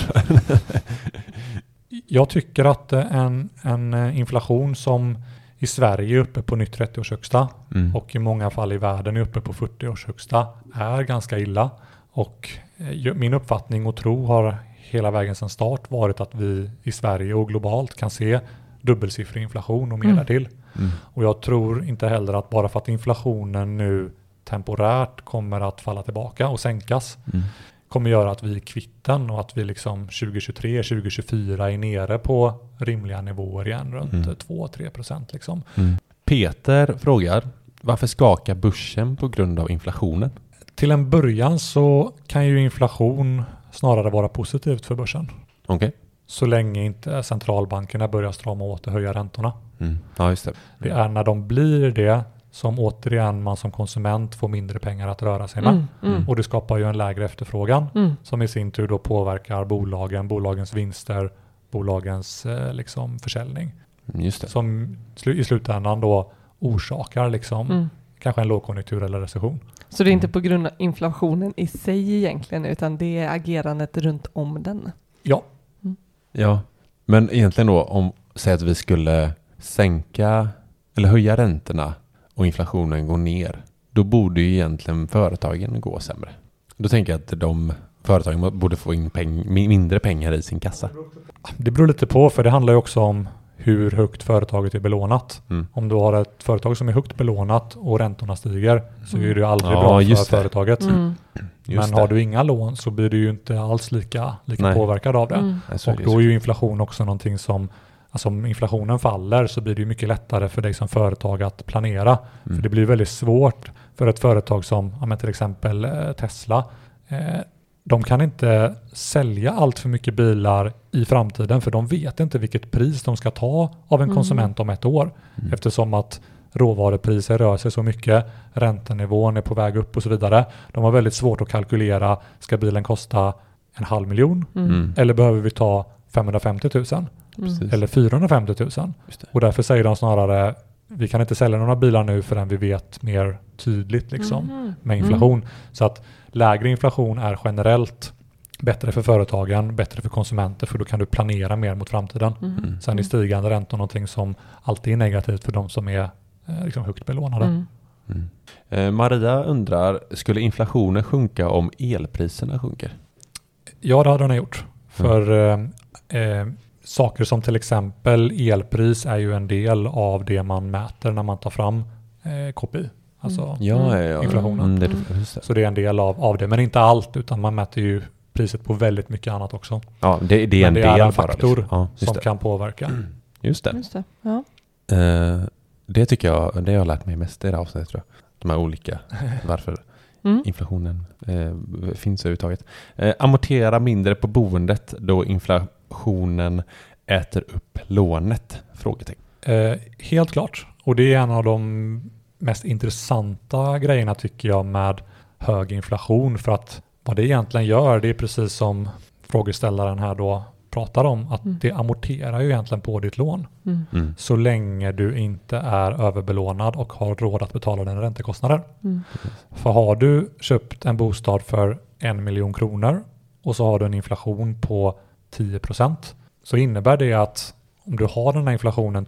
Jag tycker att en inflation som i Sverige är uppe på nytt 30-års högsta och i många fall i världen är uppe på 40-års högsta är ganska illa. Och min uppfattning och tro har hela vägen sedan start varit att vi i Sverige och globalt kan se dubbelsiffrig inflation och mer därtill. Och jag tror inte heller att bara för att inflationen nu temporärt kommer att falla tillbaka och sänkas kommer göra att vi är kvitten och att vi liksom 2023, 2024 är nere på rimliga nivåer igen runt 2-3% liksom. Peter frågar, varför skakar börsen på grund av inflationen? Till en början så kan ju inflation snarare vara positivt för börsen. Okej. Så länge inte centralbankerna börjar strama åt och höja räntorna. Ja, just det. Det är när de blir det som återigen man som konsument får mindre pengar att röra sig med. Och det skapar ju en lägre efterfrågan som i sin tur då påverkar bolagens vinster, bolagens liksom försäljning. Just det. Som i slutändan då orsakar liksom kanske en lågkonjunktur eller recession. Så det är inte på grund av inflationen i sig egentligen, utan det är agerandet runt om den? Ja. Ja, men egentligen då om säg att vi skulle sänka eller höja räntorna och inflationen går ner, då borde ju egentligen företagen gå sämre. Då tänker jag att företagen borde få in mindre pengar i sin kassa. Det beror lite på, för det handlar ju också om hur högt företaget är belånat. Om du har ett företag som är högt belånat och räntorna stiger så är det aldrig bra för företaget. Men har du inga lån så blir du ju inte alls lika påverkad av det. Och då är ju inflation också någonting som, alltså om inflationen faller så blir det ju mycket lättare för dig som företag att planera. För det blir väldigt svårt för ett företag som till exempel Tesla. De kan inte sälja allt för mycket bilar i framtiden för de vet inte vilket pris de ska ta av en konsument om ett år. Eftersom att råvarupriser rör sig så mycket, räntenivån är på väg upp och så vidare. De har väldigt svårt att kalkylera, ska bilen kosta 500 000 eller behöver vi ta 550 000 eller 450 000? Och därför säger de snarare, vi kan inte sälja några bilar nu förrän vi vet mer tydligt liksom, med inflation. Så att lägre inflation är generellt bättre för företagen, bättre för konsumenter, för då kan du planera mer mot framtiden. Sen är stigande räntor någonting som alltid är negativt för de som är liksom högt belånade. Maria undrar, skulle inflationen sjunka om elpriserna sjunker? Ja, det hade den gjort. För saker som till exempel elpris är ju en del av det man mäter när man tar fram KPI. Alltså inflationen. Så det är en del av det, men inte allt, utan man mäter ju priset på väldigt mycket annat också. Ja, det är en del är en faktor faktor som kan påverka. Just det. Just det. Ja. Det tycker jag, det har jag lärt mig mest i det här avsnittet, tror jag. De här olika, varför inflationen finns överhuvudtaget. Amortera mindre på boendet då inflationen äter upp lånet? Frågetecken. Helt klart. Och det är en av de mest intressanta grejerna tycker jag med hög inflation, för att vad det egentligen gör, det är precis som frågeställaren här då pratar om, att det amorterar ju egentligen på ditt lån. Så länge du inte är överbelånad och har råd att betala dina räntekostnader. För har du köpt en bostad för 1 miljon kronor och så har du en inflation på 10%, så innebär det att om du har den här inflationen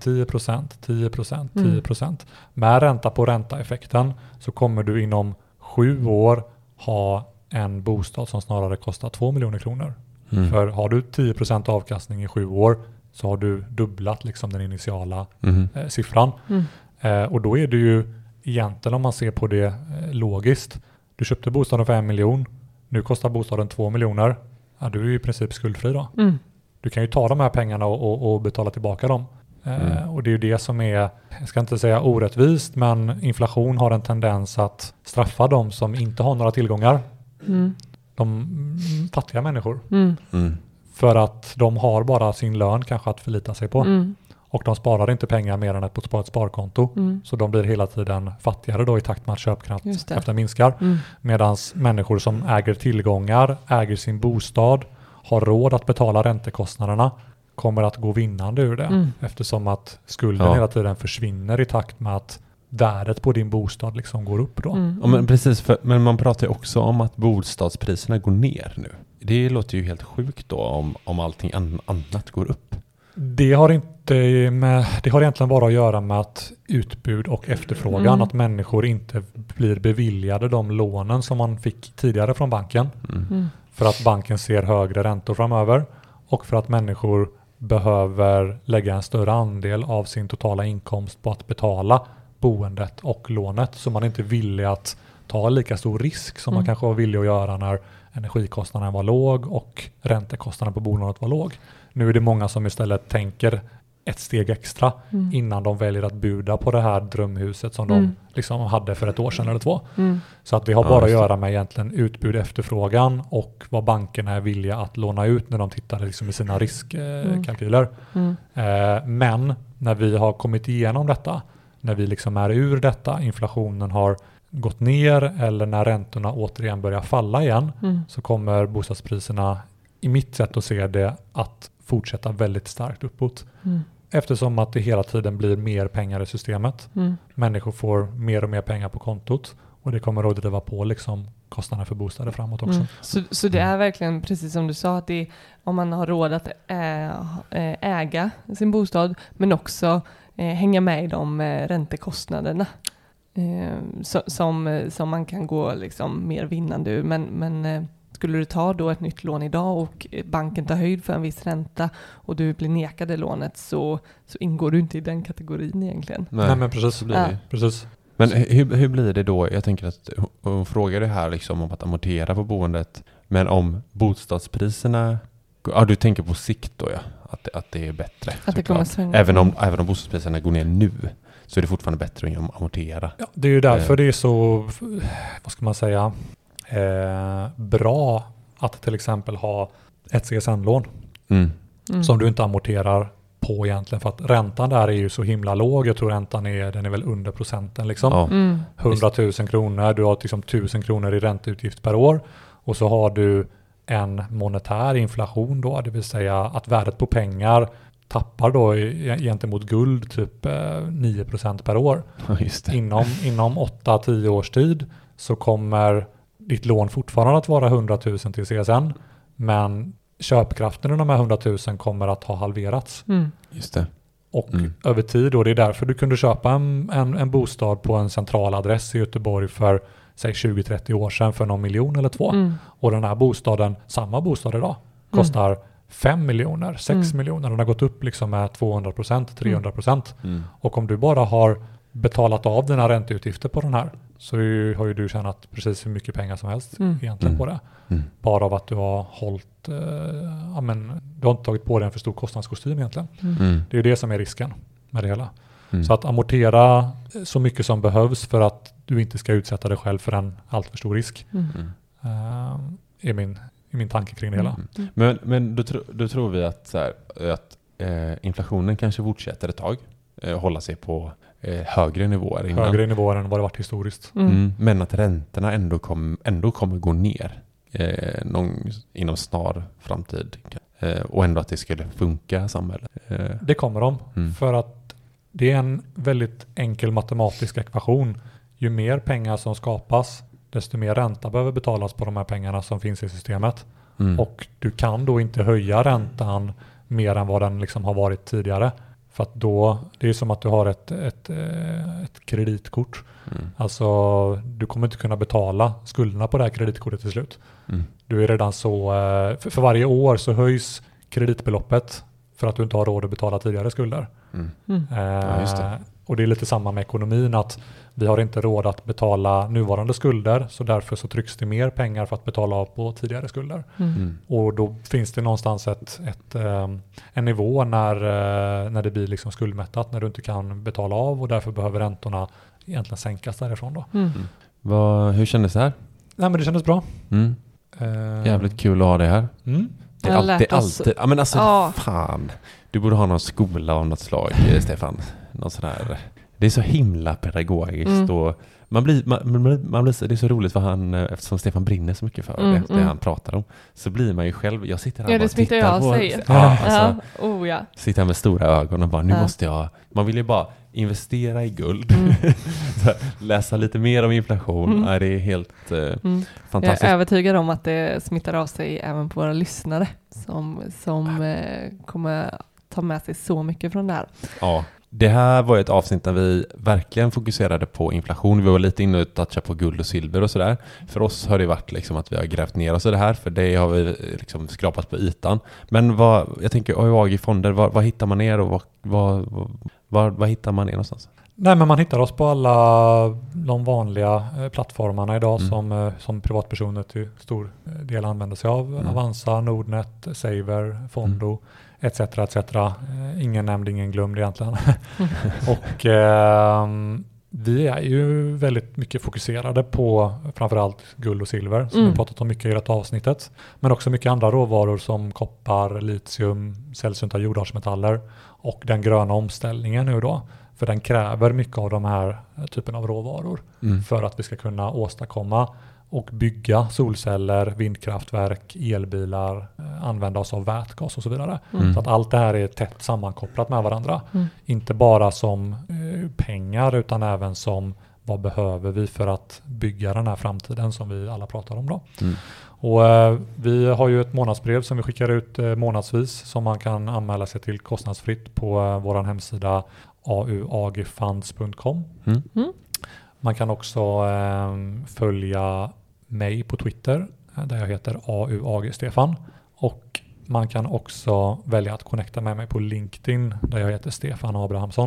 10% med ränta på ränta-effekten, så kommer du inom 7 år ha en bostad som snarare kostar 2 miljoner kronor. För har du 10% avkastning i 7 år så har du dubblat liksom den initiala siffran. Och då är det ju egentligen, om man ser på det logiskt, du köpte bostaden för 1 miljon, nu kostar bostaden 2 miljoner. Ja, du är ju i princip skuldfri då. Du kan ju ta de här pengarna och betala tillbaka dem. Och det är ju det som är, jag ska inte säga orättvist, men inflation har en tendens att straffa de som inte har några tillgångar. De fattiga människor. För att de har bara sin lön kanske att förlita sig på. Och de sparar inte pengar mer än på ett sparkonto. Så de blir hela tiden fattigare då i takt med att köpkraften minskar. Medan människor som äger tillgångar, äger sin bostad, har råd att betala räntekostnaderna, kommer att gå vinnande ur det. Eftersom att skulden hela tiden försvinner i takt med att värdet på din bostad liksom går upp då. Ja, men precis, men man pratar ju också om att bostadspriserna går ner nu. Det låter ju helt sjukt då om allting annat går upp. Det har egentligen bara att göra med att utbud och efterfrågan, att människor inte blir beviljade de lånen som man fick tidigare från banken. För att banken ser högre räntor framöver och för att människor behöver lägga en större andel av sin totala inkomst på att betala boendet och lånet, så man är inte villig att ta lika stor risk som man kanske var villig att göra när energikostnaden var låg och räntekostnaden på bolånet var låg. Nu är det många som istället tänker ett steg extra innan de väljer att buda på det här drömhuset som de liksom hade för ett år sedan eller 2. Så att det har bara att göra med egentligen utbud, efterfrågan och vad bankerna är villiga att låna ut när de tittar liksom i sina riskkalkyler. Men när vi har kommit igenom detta, när vi liksom är ur detta, inflationen har gått ner eller när räntorna återigen börjar falla igen, så kommer bostadspriserna, i mitt sätt att se det, att fortsätta väldigt starkt uppåt. Eftersom att det hela tiden blir mer pengar i systemet. Människor får mer och mer pengar på kontot och det kommer att driva på liksom kostnaderna för bostäder framåt också. Så det är verkligen precis som du sa, att det är, om man har råd att äga sin bostad men också hänga med i de räntekostnaderna som man kan gå liksom mer vinnande ur. Men skulle du ta då ett nytt lån idag och banken tar höjd för en viss ränta och du blir nekad det lånet, så ingår du inte i den kategorin egentligen. Nej men precis. Så blir det. Precis. Men hur blir det då? Jag tänker att hon frågade här liksom om att amortera på boendet. Men om bostadspriserna... Ja, du tänker på sikt då, ja. Att det är bättre. Att det kommer svänga. Även om bostadspriserna går ner nu, så är det fortfarande bättre att amortera. Ja, det är ju därför det är så... Vad ska man säga... bra att till exempel ha ett CSN-lån som du inte amorterar på egentligen, för att räntan där är ju så himla låg. Jag tror räntan den är väl under procenten liksom. 100 000 kronor, du har liksom 1000 kronor i ränteutgift per år och så har du en monetär inflation då, det vill säga att värdet på pengar tappar då gentemot guld typ 9% per år. Just det. Inom 8-10 års tid så kommer ditt lån fortfarande att vara 100 000 till CSN, men köpkraften i de här 100 000 kommer att ha halverats. Just det. Och över tid, och det är därför du kunde köpa en bostad på en central adress i Göteborg för säg 20-30 år sedan för någon miljon eller 2. Och den här bostaden, samma bostad idag, kostar 5 miljoner, 6 miljoner. Den har gått upp liksom med 200%, 300%. Och om du bara har betalat av dina ränteutgifter på den här, så har ju du tjänat precis hur mycket pengar som helst egentligen på det. Bara av att du har hållit, du har inte tagit på dig en för stor kostnadskostym egentligen. Det är ju det som är risken med det hela. Så att amortera så mycket som behövs för att du inte ska utsätta dig själv för en allt för stor risk är min tanke kring det hela. Men då tror vi att inflationen kanske fortsätter ett tag, hålla sig på högre nivåer innan. Högre nivåer än vad det varit historiskt. Men att räntorna ändå kommer gå ner inom snar framtid. Och ändå att det skulle funka samhället. Det kommer de. För att det är en väldigt enkel matematisk ekvation. Ju mer pengar som skapas, desto mer ränta behöver betalas på de här pengarna som finns i systemet. Och du kan då inte höja räntan mer än vad den liksom har varit tidigare. För att då, det är som att du har ett kreditkort. Alltså du kommer inte kunna betala skulderna på det här kreditkortet till slut. Du är redan så, för varje år så höjs kreditbeloppet för att du inte har råd att betala tidigare skulder. Ja, just det. Och det är lite samma med ekonomin, att vi har inte råd att betala nuvarande skulder, så därför så trycks det mer pengar för att betala av på tidigare skulder. Och då finns det någonstans en nivå när det blir liksom skuldmättat, när du inte kan betala av, och därför behöver räntorna egentligen sänkas därifrån då. Hur kändes det här? Nej, men det kändes bra. Jävligt kul att ha det här. Det är alltid. Ja, men alltså, fan. Du borde ha någon skola av något slag, Stefan. Någon sån här. Det är så himla pedagogiskt och man blir, det är så roligt för han, eftersom Stefan brinner så mycket för det han pratar om, så blir man ju själv, jag sitter här och tittar på, sitter här med stora ögon och bara, nu måste jag, man vill ju bara investera i guld, läsa lite mer om inflation, det är helt fantastiskt. Jag är övertygad om att det smittar av sig även på våra lyssnare som kommer ta med sig så mycket från det här. Ja. Det här var ett avsnitt där vi verkligen fokuserade på inflation. Vi var lite inne och touchade på guld och silver och sådär. För oss har det varit liksom att vi har grävt ner oss i det här, för det har vi liksom skrapat på ytan. Men jag tänker AUAG-fonder, vad hittar man ner och vad hittar man ner någonstans? Nej, men man hittar oss på alla de vanliga plattformarna idag som privatpersoner till stor del använder sig av. Avanza, Nordnet, Saver, Fondo, etc. Ingen nämnd, ingen glömd egentligen. Och vi är ju väldigt mycket fokuserade på framförallt guld och silver som vi pratat om mycket i det avsnittet. Men också mycket andra råvaror som koppar, litium, sällsynta jordartsmetaller och den gröna omställningen nu då. För den kräver mycket av de här typen av råvaror för att vi ska kunna åstadkomma och bygga solceller, vindkraftverk, elbilar, använda oss av vätgas och så vidare. Så att allt det här är tätt sammankopplat med varandra. Inte bara som pengar utan även som vad behöver vi för att bygga den här framtiden som vi alla pratar om då. Och vi har ju ett månadsbrev som vi skickar ut månadsvis som man kan anmäla sig till kostnadsfritt på vår hemsida auagfunds.com. Man kan också följa mig på Twitter där jag heter AUAG Stefan, och man kan också välja att connecta med mig på LinkedIn där jag heter Stefan Abrahamsson.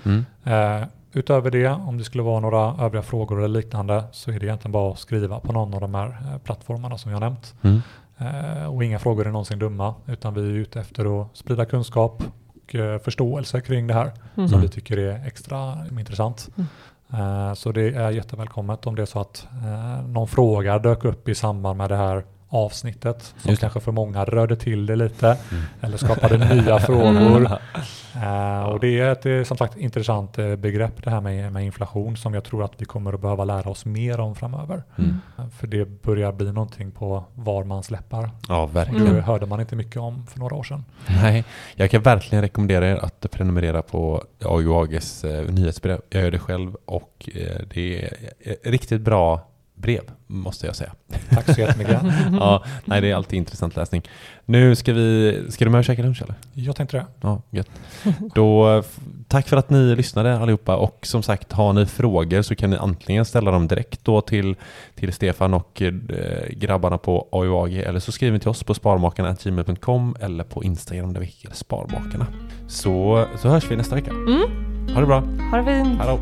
Utöver det, om det skulle vara några övriga frågor eller liknande, så är det egentligen bara att skriva på någon av de här plattformarna som jag nämnt. Och inga frågor är någonsin dumma, utan vi är ute efter att sprida kunskap och förståelse kring det här som vi tycker är extra intressant. Så det är jättevälkommet om det är så att någon fråga dök upp i samband med det här avsnittet som kanske för många rörde till det lite eller skapade nya frågor. Och det är ett som sagt intressant begrepp det här med inflation som jag tror att vi kommer att behöva lära oss mer om framöver. För det börjar bli någonting på var man släppar. Ja, verkligen. Det hörde man inte mycket om för några år sedan. Nej, jag kan verkligen rekommendera er att prenumerera på AUAGs nyhetsbrev. Jag gör det själv och det är riktigt bra brev, måste jag säga. Tack så jättemycket. Ja, nej, det är alltid intressant läsning. Nu ska du med och käka lunch eller? Jag tänkte det. Ja, gött. Då, tack för att ni lyssnade allihopa, och som sagt, har ni frågor så kan ni antingen ställa dem direkt då till Stefan och grabbarna på AUAG, eller så skriver ni till oss på sparmakarna@gmail.com eller på Instagram där vi heter Sparmakarna. Så hörs vi nästa vecka. Ha det bra. Ha det fint. Hallå.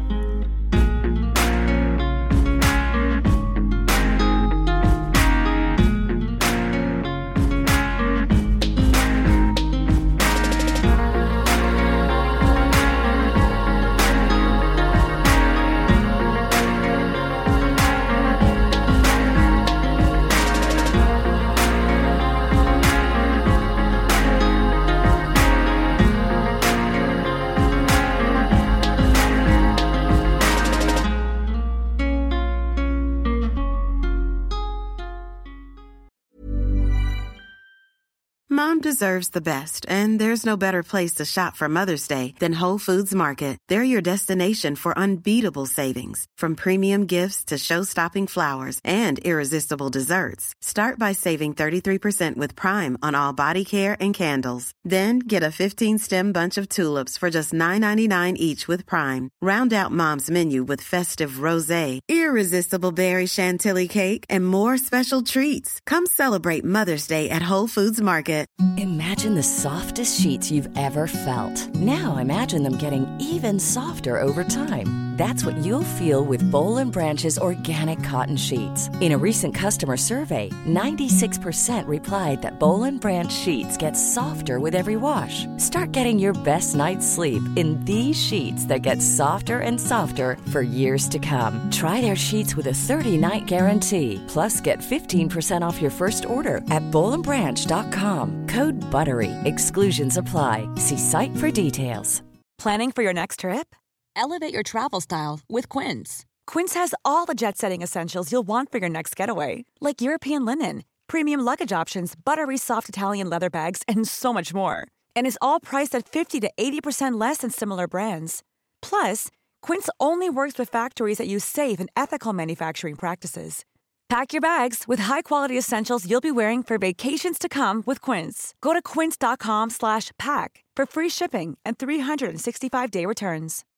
Mom deserves the best, and there's no better place to shop for Mother's Day than Whole Foods Market. They're your destination for unbeatable savings, from premium gifts to show-stopping flowers and irresistible desserts. Start by saving 33% with Prime on all body care and candles. Then get a 15-stem bunch of tulips for just $9.99 each with Prime. Round out Mom's menu with festive rosé, irresistible berry chantilly cake, and more special treats. Come celebrate Mother's Day at Whole Foods Market. Imagine the softest sheets you've ever felt. Now imagine them getting even softer over time. That's what you'll feel with Boll & Branch's organic cotton sheets. In a recent customer survey, 96% replied that Boll & Branch sheets get softer with every wash. Start getting your best night's sleep in these sheets that get softer and softer for years to come. Try their sheets with a 30-night guarantee. Plus, get 15% off your first order at bollandbranch.com. Code BUTTERY. Exclusions apply. See site for details. Planning for your next trip? Elevate your travel style with Quince. Quince has all the jet-setting essentials you'll want for your next getaway, like European linen, premium luggage options, buttery soft Italian leather bags, and so much more. And is all priced at 50 to 80% less than similar brands. Plus, Quince only works with factories that use safe and ethical manufacturing practices. Pack your bags with high-quality essentials you'll be wearing for vacations to come with Quince. Go to quince.com/pack for free shipping and 365-day returns.